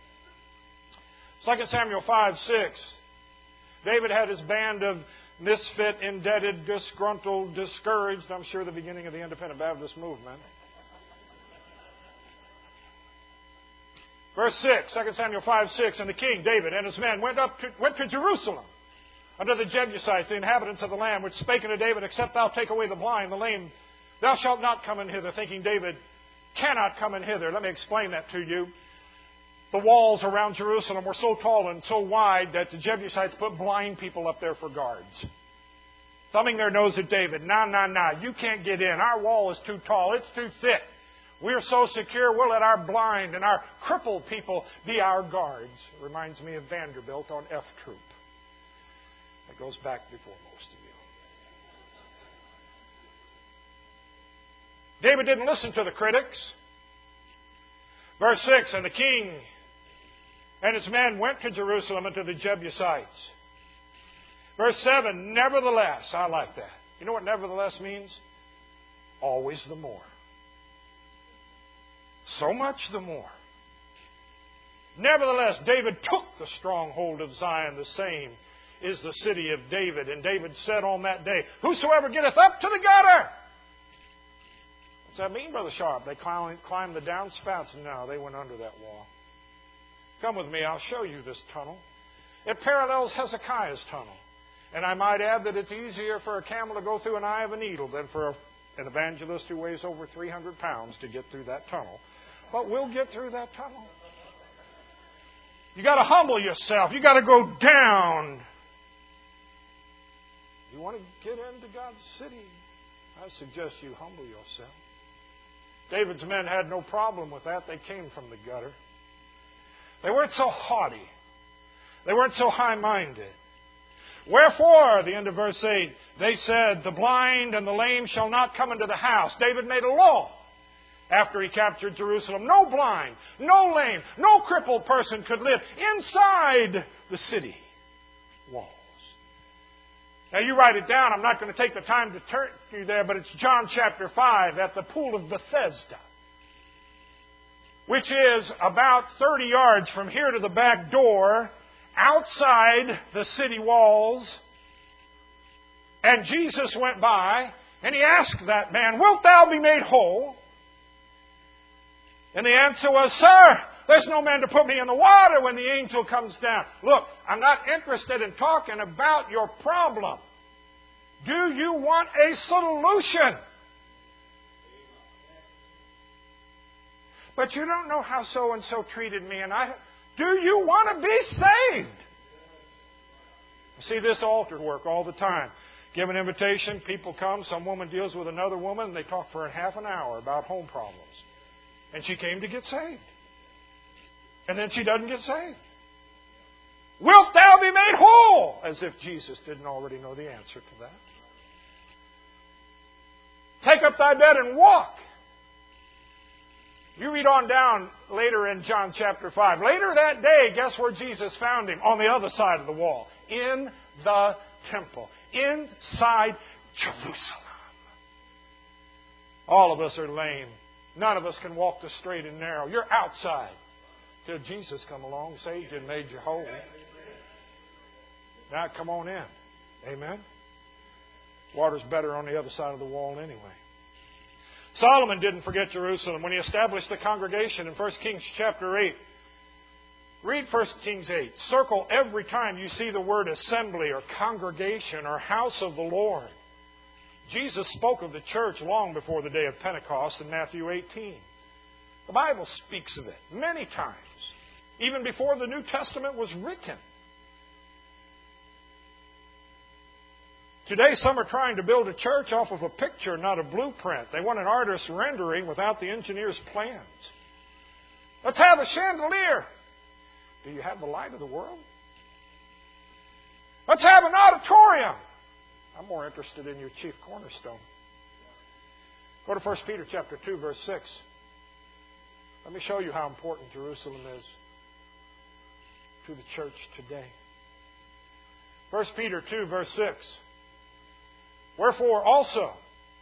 2 Samuel 5:6. David had his band of misfit, indebted, disgruntled, discouraged. I'm sure the beginning of the independent Baptist movement. Verse 6, 2 Samuel 5:6, and the king, David, and his men went to Jerusalem unto the Jebusites, the inhabitants of the land, which spake unto David, except thou take away the blind, the lame, thou shalt not come in hither, thinking David cannot come in hither. Let me explain that to you. The walls around Jerusalem were so tall and so wide that the Jebusites put blind people up there for guards. Thumbing their nose at David. Nah, you can't get in. Our wall is too tall. It's too thick. We're so secure, we'll let our blind and our crippled people be our guards. It reminds me of Vanderbilt on F Troop. That goes back before most of you. David didn't listen to the critics. Verse 6, and the king and his men went to Jerusalem and to the Jebusites. Verse 7, nevertheless, I like that. You know what nevertheless means? Always the more. So much the more. Nevertheless, David took the stronghold of Zion. The same is the city of David. And David said on that day, whosoever getteth up to the gutter. What's that mean, Brother Sharp? They climbed the downspouts? No, they went under that wall. Come with me, I'll show you this tunnel. It parallels Hezekiah's tunnel. And I might add that it's easier for a camel to go through an eye of a needle than for an evangelist who weighs over 300 pounds to get through that tunnel. But we'll get through that tunnel. You got to humble yourself. You got to go down. You want to get into God's city? I suggest you humble yourself. David's men had no problem with that. They came from the gutter. They weren't so haughty. They weren't so high-minded. Wherefore, the end of verse 8, they said, the blind and the lame shall not come into the house. David made a law after he captured Jerusalem. No blind, no lame, no crippled person could live inside the city walls. Now you write it down. I'm not going to take the time to turn you there, but it's John chapter 5 at the pool of Bethesda, which is about 30 yards from here to the back door, outside the city walls. And Jesus went by, and he asked that man, wilt thou be made whole? And the answer was, sir, there's no man to put me in the water when the angel comes down. Look, I'm not interested in talking about your problem. Do you want a solution? But you don't know how so-and-so treated me, and do you want to be saved? I see this altar work all the time. Give an invitation, people come, some woman deals with another woman, and they talk for half an hour about home problems. And she came to get saved. And then she doesn't get saved. Wilt thou be made whole? As if Jesus didn't already know the answer to that. Take up thy bed and walk. You read on down later in John chapter 5. Later that day, guess where Jesus found him? On the other side of the wall. In the temple. Inside Jerusalem. All of us are lame. None of us can walk the straight and narrow. You're outside. Till Jesus come along, saved you and made you whole. Now come on in. Amen? Water's better on the other side of the wall anyway. Solomon didn't forget Jerusalem when he established the congregation in 1 Kings chapter 8. Read 1 Kings 8. Circle every time you see the word assembly or congregation or house of the Lord. Jesus spoke of the church long before the day of Pentecost in Matthew 18. The Bible speaks of it many times, even before the New Testament was written. Today, some are trying to build a church off of a picture, not a blueprint. They want an artist's rendering without the engineer's plans. Let's have a chandelier. Do you have the light of the world? Let's have an auditorium. I'm more interested in your chief cornerstone. Go to 1 Peter chapter 2, verse 6. Let me show you how important Jerusalem is to the church today. 1 Peter 2, verse 6. Wherefore also,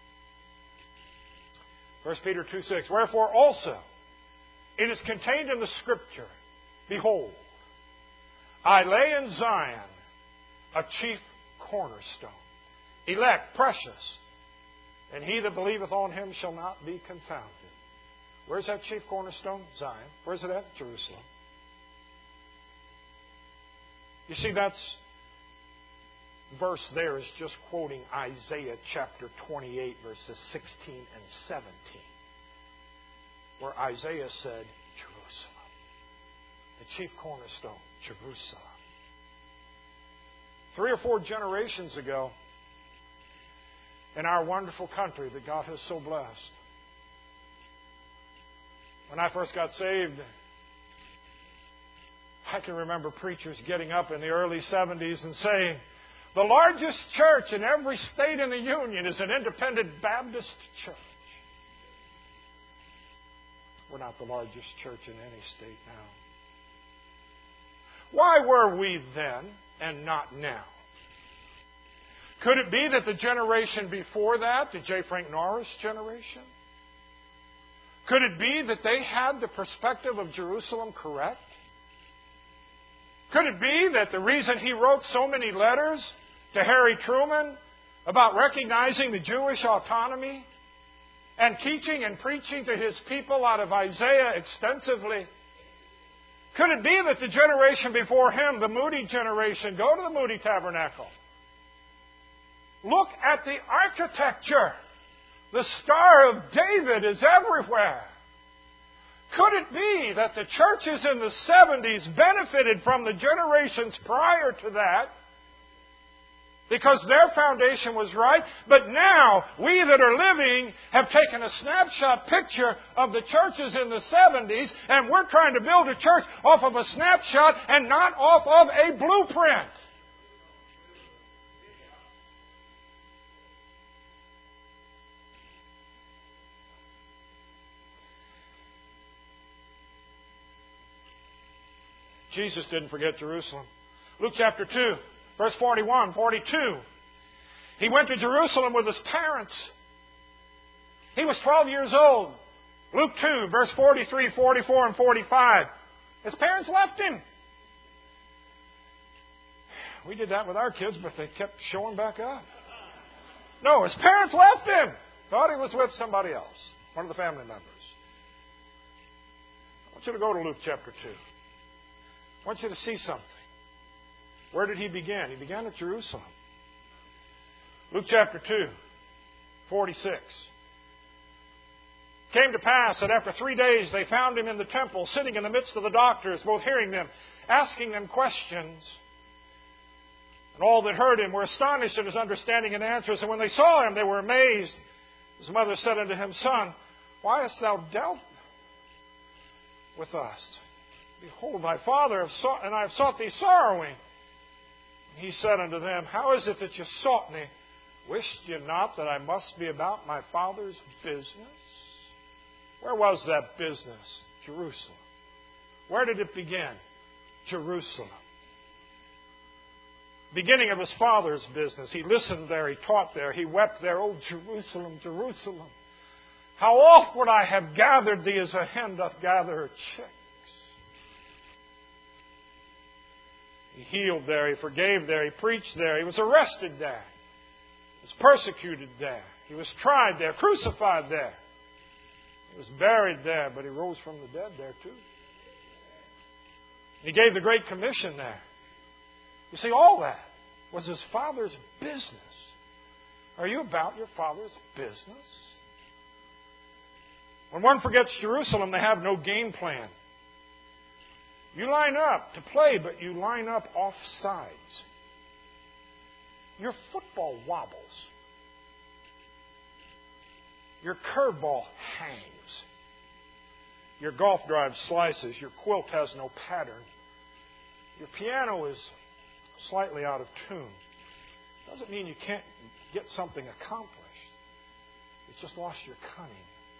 1 Peter 2, 6. Wherefore also, it is contained in the Scripture, behold, I lay in Zion a chief cornerstone, elect, precious, and he that believeth on him shall not be confounded. Where's that chief cornerstone? Zion. Where's it at? Jerusalem. You see, that's verse there is just quoting Isaiah chapter 28, verses 16 and 17, where Isaiah said, Jerusalem. The chief cornerstone, Jerusalem. 3 or 4 generations ago, in our wonderful country that God has so blessed, when I first got saved, I can remember preachers getting up in the early 70s and saying, the largest church in every state in the Union is an independent Baptist church. We're not the largest church in any state now. Why were we then and not now? Could it be that the generation before that, the J. Frank Norris generation, could it be that they had the perspective of Jerusalem correct? Could it be that the reason he wrote so many letters to Harry Truman about recognizing the Jewish autonomy and teaching and preaching to his people out of Isaiah extensively? Could it be that the generation before him, the Moody generation, go to the Moody Tabernacle, look at the architecture. The Star of David is everywhere. Could it be that the churches in the 70s benefited from the generations prior to that because their foundation was right? But now, we that are living have taken a snapshot picture of the churches in the 70s, and we're trying to build a church off of a snapshot and not off of a blueprint. Jesus didn't forget Jerusalem. Luke chapter 2, verse 41, 42. He went to Jerusalem with his parents. He was 12 years old. Luke 2, verse 43, 44, and 45. His parents left him. We did that with our kids, but they kept showing back up. No, his parents left him. Thought he was with somebody else, one of the family members. I want you to go to Luke chapter 2. I want you to see something. Where did he begin? He began at Jerusalem. Luke chapter 2, 46. Came to pass that after 3 days they found him in the temple, sitting in the midst of the doctors, both hearing them, asking them questions. And all that heard him were astonished at his understanding and answers. And when they saw him, they were amazed. His mother said unto him, Son, why hast thou dealt with us? Behold, thy father and I have sought thee sorrowing. And he said unto them, How is it that you sought me? Wished you not that I must be about my Father's business? Where was that business? Jerusalem. Where did it begin? Jerusalem. Beginning of his Father's business. He listened there, he taught there, he wept there. Oh, Jerusalem, Jerusalem. How oft would I have gathered thee as a hen doth gather her chicks. He healed there, he forgave there, he preached there, he was arrested there. He was persecuted there. He was tried there, crucified there. He was buried there, but he rose from the dead there too. He gave the Great Commission there. You see, all that was his Father's business. Are you about your Father's business? When one forgets Jerusalem, they have no game plan. You line up to play, but you line up off sides. Your football wobbles. Your curveball hangs. Your golf drive slices. Your quilt has no pattern. Your piano is slightly out of tune. Doesn't mean you can't get something accomplished. It's just lost your cunning.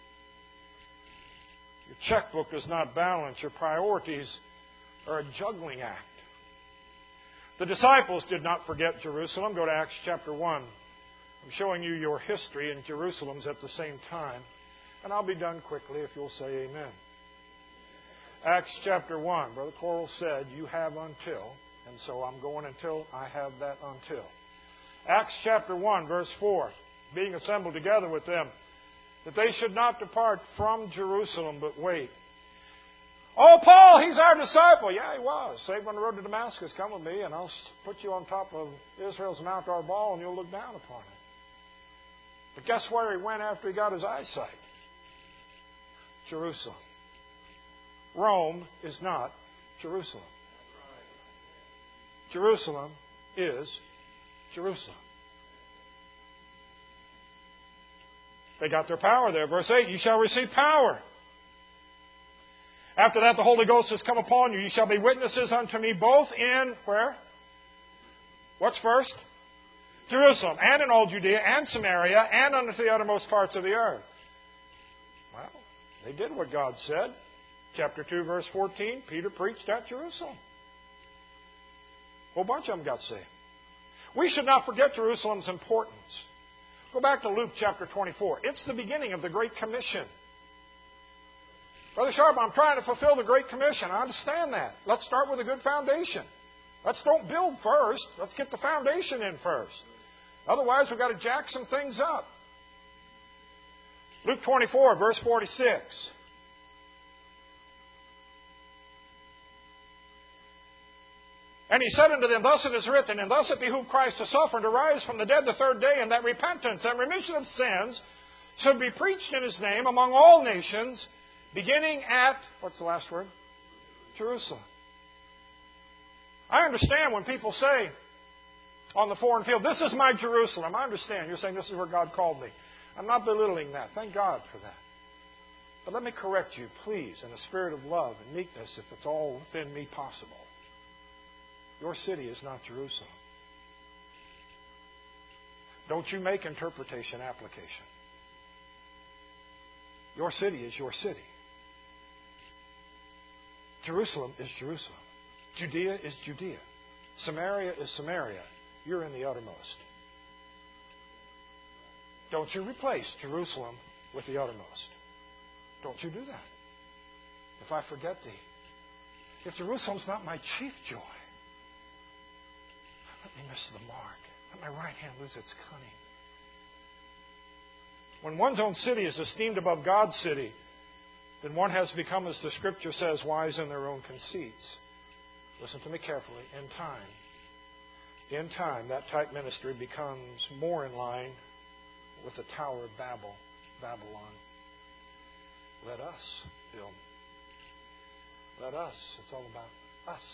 Your checkbook is not balanced. Your priorities are a juggling act. The disciples did not forget Jerusalem. Go to Acts chapter 1. I'm showing you your history in Jerusalem's at the same time. And I'll be done quickly if you'll say amen. Acts chapter 1. Brother Coral said, you have until. And so I'm going until I have that until. Acts chapter 1, verse 4. Being assembled together with them, that they should not depart from Jerusalem, but wait. Oh, Paul, he's our disciple. Yeah, he was. Saved on the road to Damascus. Come with me, and I'll put you on top of Israel's Mount Arbal, and you'll look down upon it. But guess where he went after he got his eyesight? Jerusalem. Rome is not Jerusalem. Jerusalem is Jerusalem. They got their power there. Verse 8, you shall receive power. After that, the Holy Ghost has come upon you. You shall be witnesses unto me both in, where? What's first? Jerusalem, and in all Judea, and Samaria, and unto the uttermost parts of the earth. Well, they did what God said. Chapter 2, verse 14, Peter preached at Jerusalem. A whole bunch of them got saved. We should not forget Jerusalem's importance. Go back to Luke chapter 24. It's the beginning of the Great Commission. Brother Sharp, I'm trying to fulfill the Great Commission. I understand that. Let's start with a good foundation. Let's don't build first. Let's get the foundation in first. Otherwise, we've got to jack some things up. Luke 24, verse 46. And he said unto them, thus it is written, and thus it behooved Christ to suffer and to rise from the dead the third day, and that repentance and remission of sins should be preached in his name among all nations, beginning at, what's the last word? Jerusalem. I understand when people say on the foreign field, this is my Jerusalem. I understand. You're saying this is where God called me. I'm not belittling that. Thank God for that. But let me correct you, please, in a spirit of love and meekness, if it's all within me possible. Your city is not Jerusalem. Don't you make interpretation application. Your city is your city. Jerusalem is Jerusalem. Judea is Judea. Samaria is Samaria. You're in the uttermost. Don't you replace Jerusalem with the uttermost. Don't you do that. If I forget thee, if Jerusalem's not my chief joy, let me miss the mark. Let my right hand lose its cunning. When one's own city is esteemed above God's city, then one has become, as the Scripture says, wise in their own conceits. Listen to me carefully. In time, that type ministry becomes more in line with the Tower of Babylon. Let us build. Let us. It's all about us.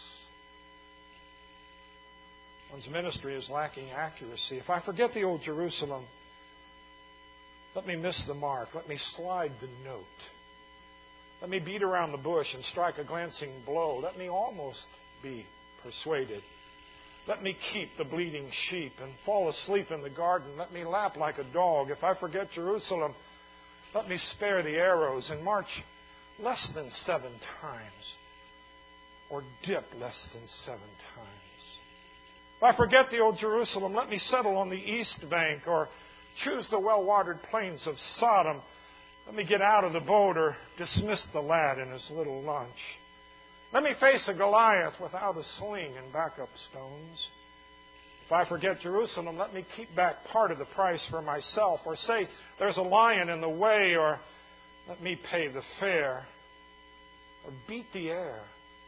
One's ministry is lacking accuracy. If I forget the old Jerusalem, let me miss the mark. Let me slide the note. Let me beat around the bush and strike a glancing blow. Let me almost be persuaded. Let me keep the bleating sheep and fall asleep in the garden. Let me lap like a dog. If I forget Jerusalem, let me spare the arrows and march less than 7 times, or dip less than 7 times. If I forget the old Jerusalem, let me settle on the east bank or choose the well-watered plains of Sodom. Let me get out of the boat or dismiss the lad in his little lunch. Let me face a Goliath without a sling and backup stones. If I forget Jerusalem, let me keep back part of the price for myself, or say there's a lion in the way, or let me pay the fare, or beat the air,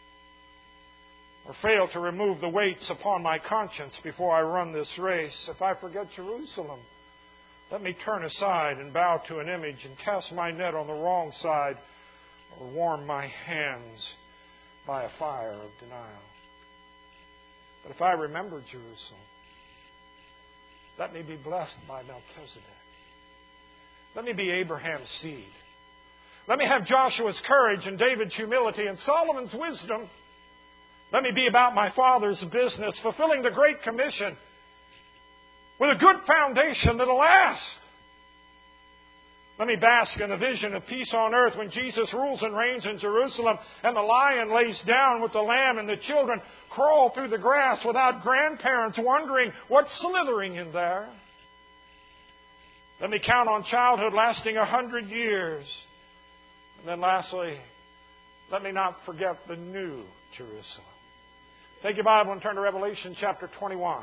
or fail to remove the weights upon my conscience before I run this race. If I forget Jerusalem, let me turn aside and bow to an image and cast my net on the wrong side, or warm my hands by a fire of denial. But if I remember Jerusalem, Let me be blessed by Melchizedek. Let me be Abraham's seed. Let me have Joshua's courage and David's humility and Solomon's wisdom. Let me be about my Father's business, fulfilling the Great Commission with a good foundation that'll last. Let me bask in a vision of peace on earth when Jesus rules and reigns in Jerusalem and the lion lays down with the lamb and the children crawl through the grass without grandparents wondering what's slithering in there. Let me count on childhood lasting 100 years. And then lastly, let me not forget the new Jerusalem. Take your Bible and turn to Revelation chapter 21.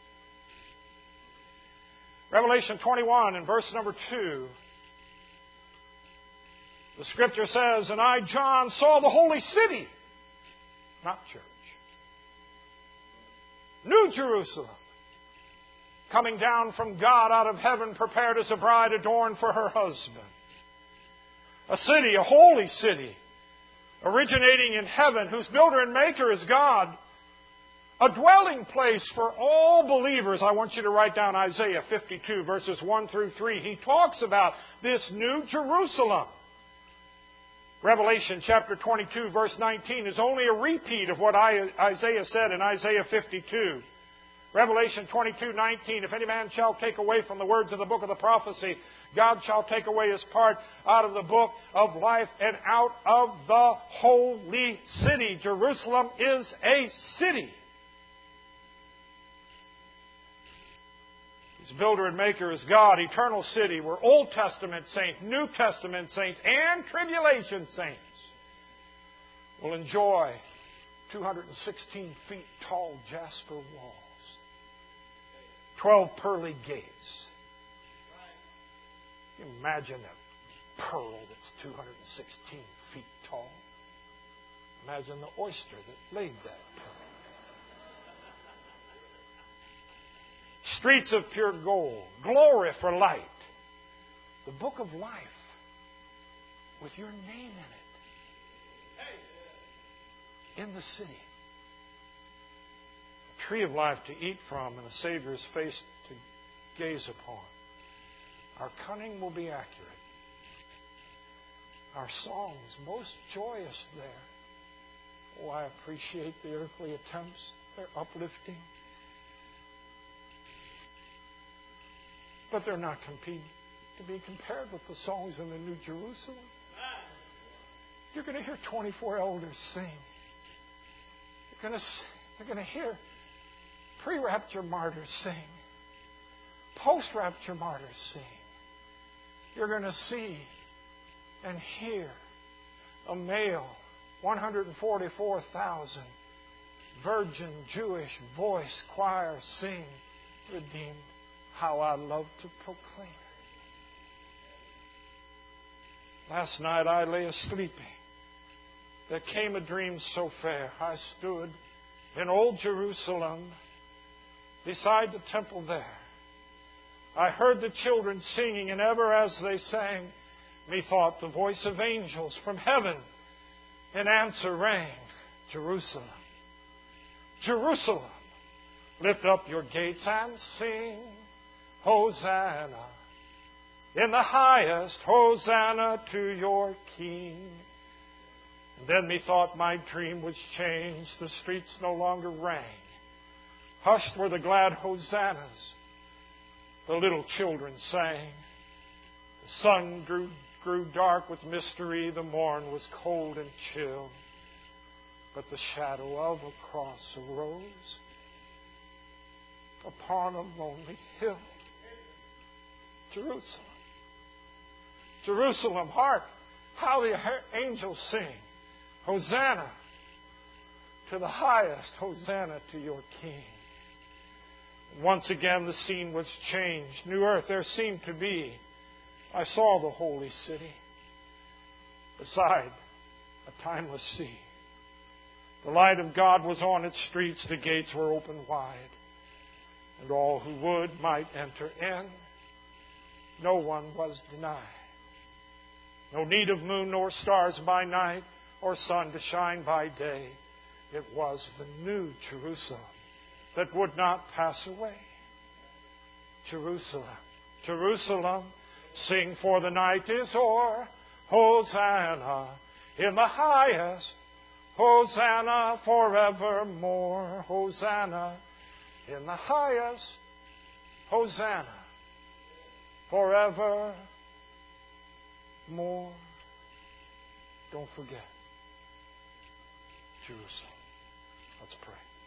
Revelation 21 and verse number 2. The Scripture says, "And I, John, saw the holy city," not church, New Jerusalem, coming down from God out of heaven, prepared as a bride adorned for her husband. A city, a holy city, originating in heaven, whose builder and maker is God. A dwelling place for all believers. I want you to write down Isaiah 52, verses 1 through 3. He talks about this New Jerusalem. Revelation chapter 22, verse 19 is only a repeat of what Isaiah said in Isaiah 52. Revelation 22:19, "If any man shall take away from the words of the book of the prophecy, God shall take away his part out of the book of life and out of the holy city." Jerusalem is a city. His builder and maker is God, eternal city, where Old Testament saints, New Testament saints, and tribulation saints will enjoy 216 feet tall jasper walls, 12 pearly gates. Can you imagine a pearl that's 216 feet tall? Imagine the oyster that laid that pearl. Streets of pure gold, glory for light. The book of life with your name in it. In the city. A tree of life to eat from and a Savior's face to gaze upon. Our cunning will be accurate. Our songs most joyous there. Oh, I appreciate the earthly attempts. They're uplifting. But they're not to be compared with the songs in the New Jerusalem. You're going to hear 24 elders sing. You're going to hear pre-rapture martyrs sing. Post-rapture martyrs sing. You're going to see and hear a male 144,000 virgin Jewish voice choir sing, "Redeemed. How I love to proclaim it." Last night I lay a-sleeping. There came a dream so fair. I stood in old Jerusalem beside the temple there. I heard the children singing, and ever as they sang, methought the voice of angels from heaven in answer rang, "Jerusalem, Jerusalem, lift up your gates and sing. Hosanna, in the highest, Hosanna to your King." And then methought my dream was changed. The streets no longer rang. Hushed were the glad hosannas. The little children sang. The sun grew dark with mystery. The morn was cold and chill. But the shadow of a cross arose upon a lonely hill. Jerusalem. Jerusalem, hark, how the angels sing. Hosanna to the highest, Hosanna to your King. And once again the scene was changed. New earth there seemed to be. I saw the holy city beside a timeless sea. The light of God was on its streets. The gates were open wide. And all who would might enter in. No one was denied. No need of moon nor stars by night or sun to shine by day. It was the new Jerusalem that would not pass away. Jerusalem, Jerusalem, sing for the night is o'er. Hosanna in the highest. Hosanna forevermore. Hosanna in the highest. Hosanna forevermore. Don't forget Jerusalem. Let's pray.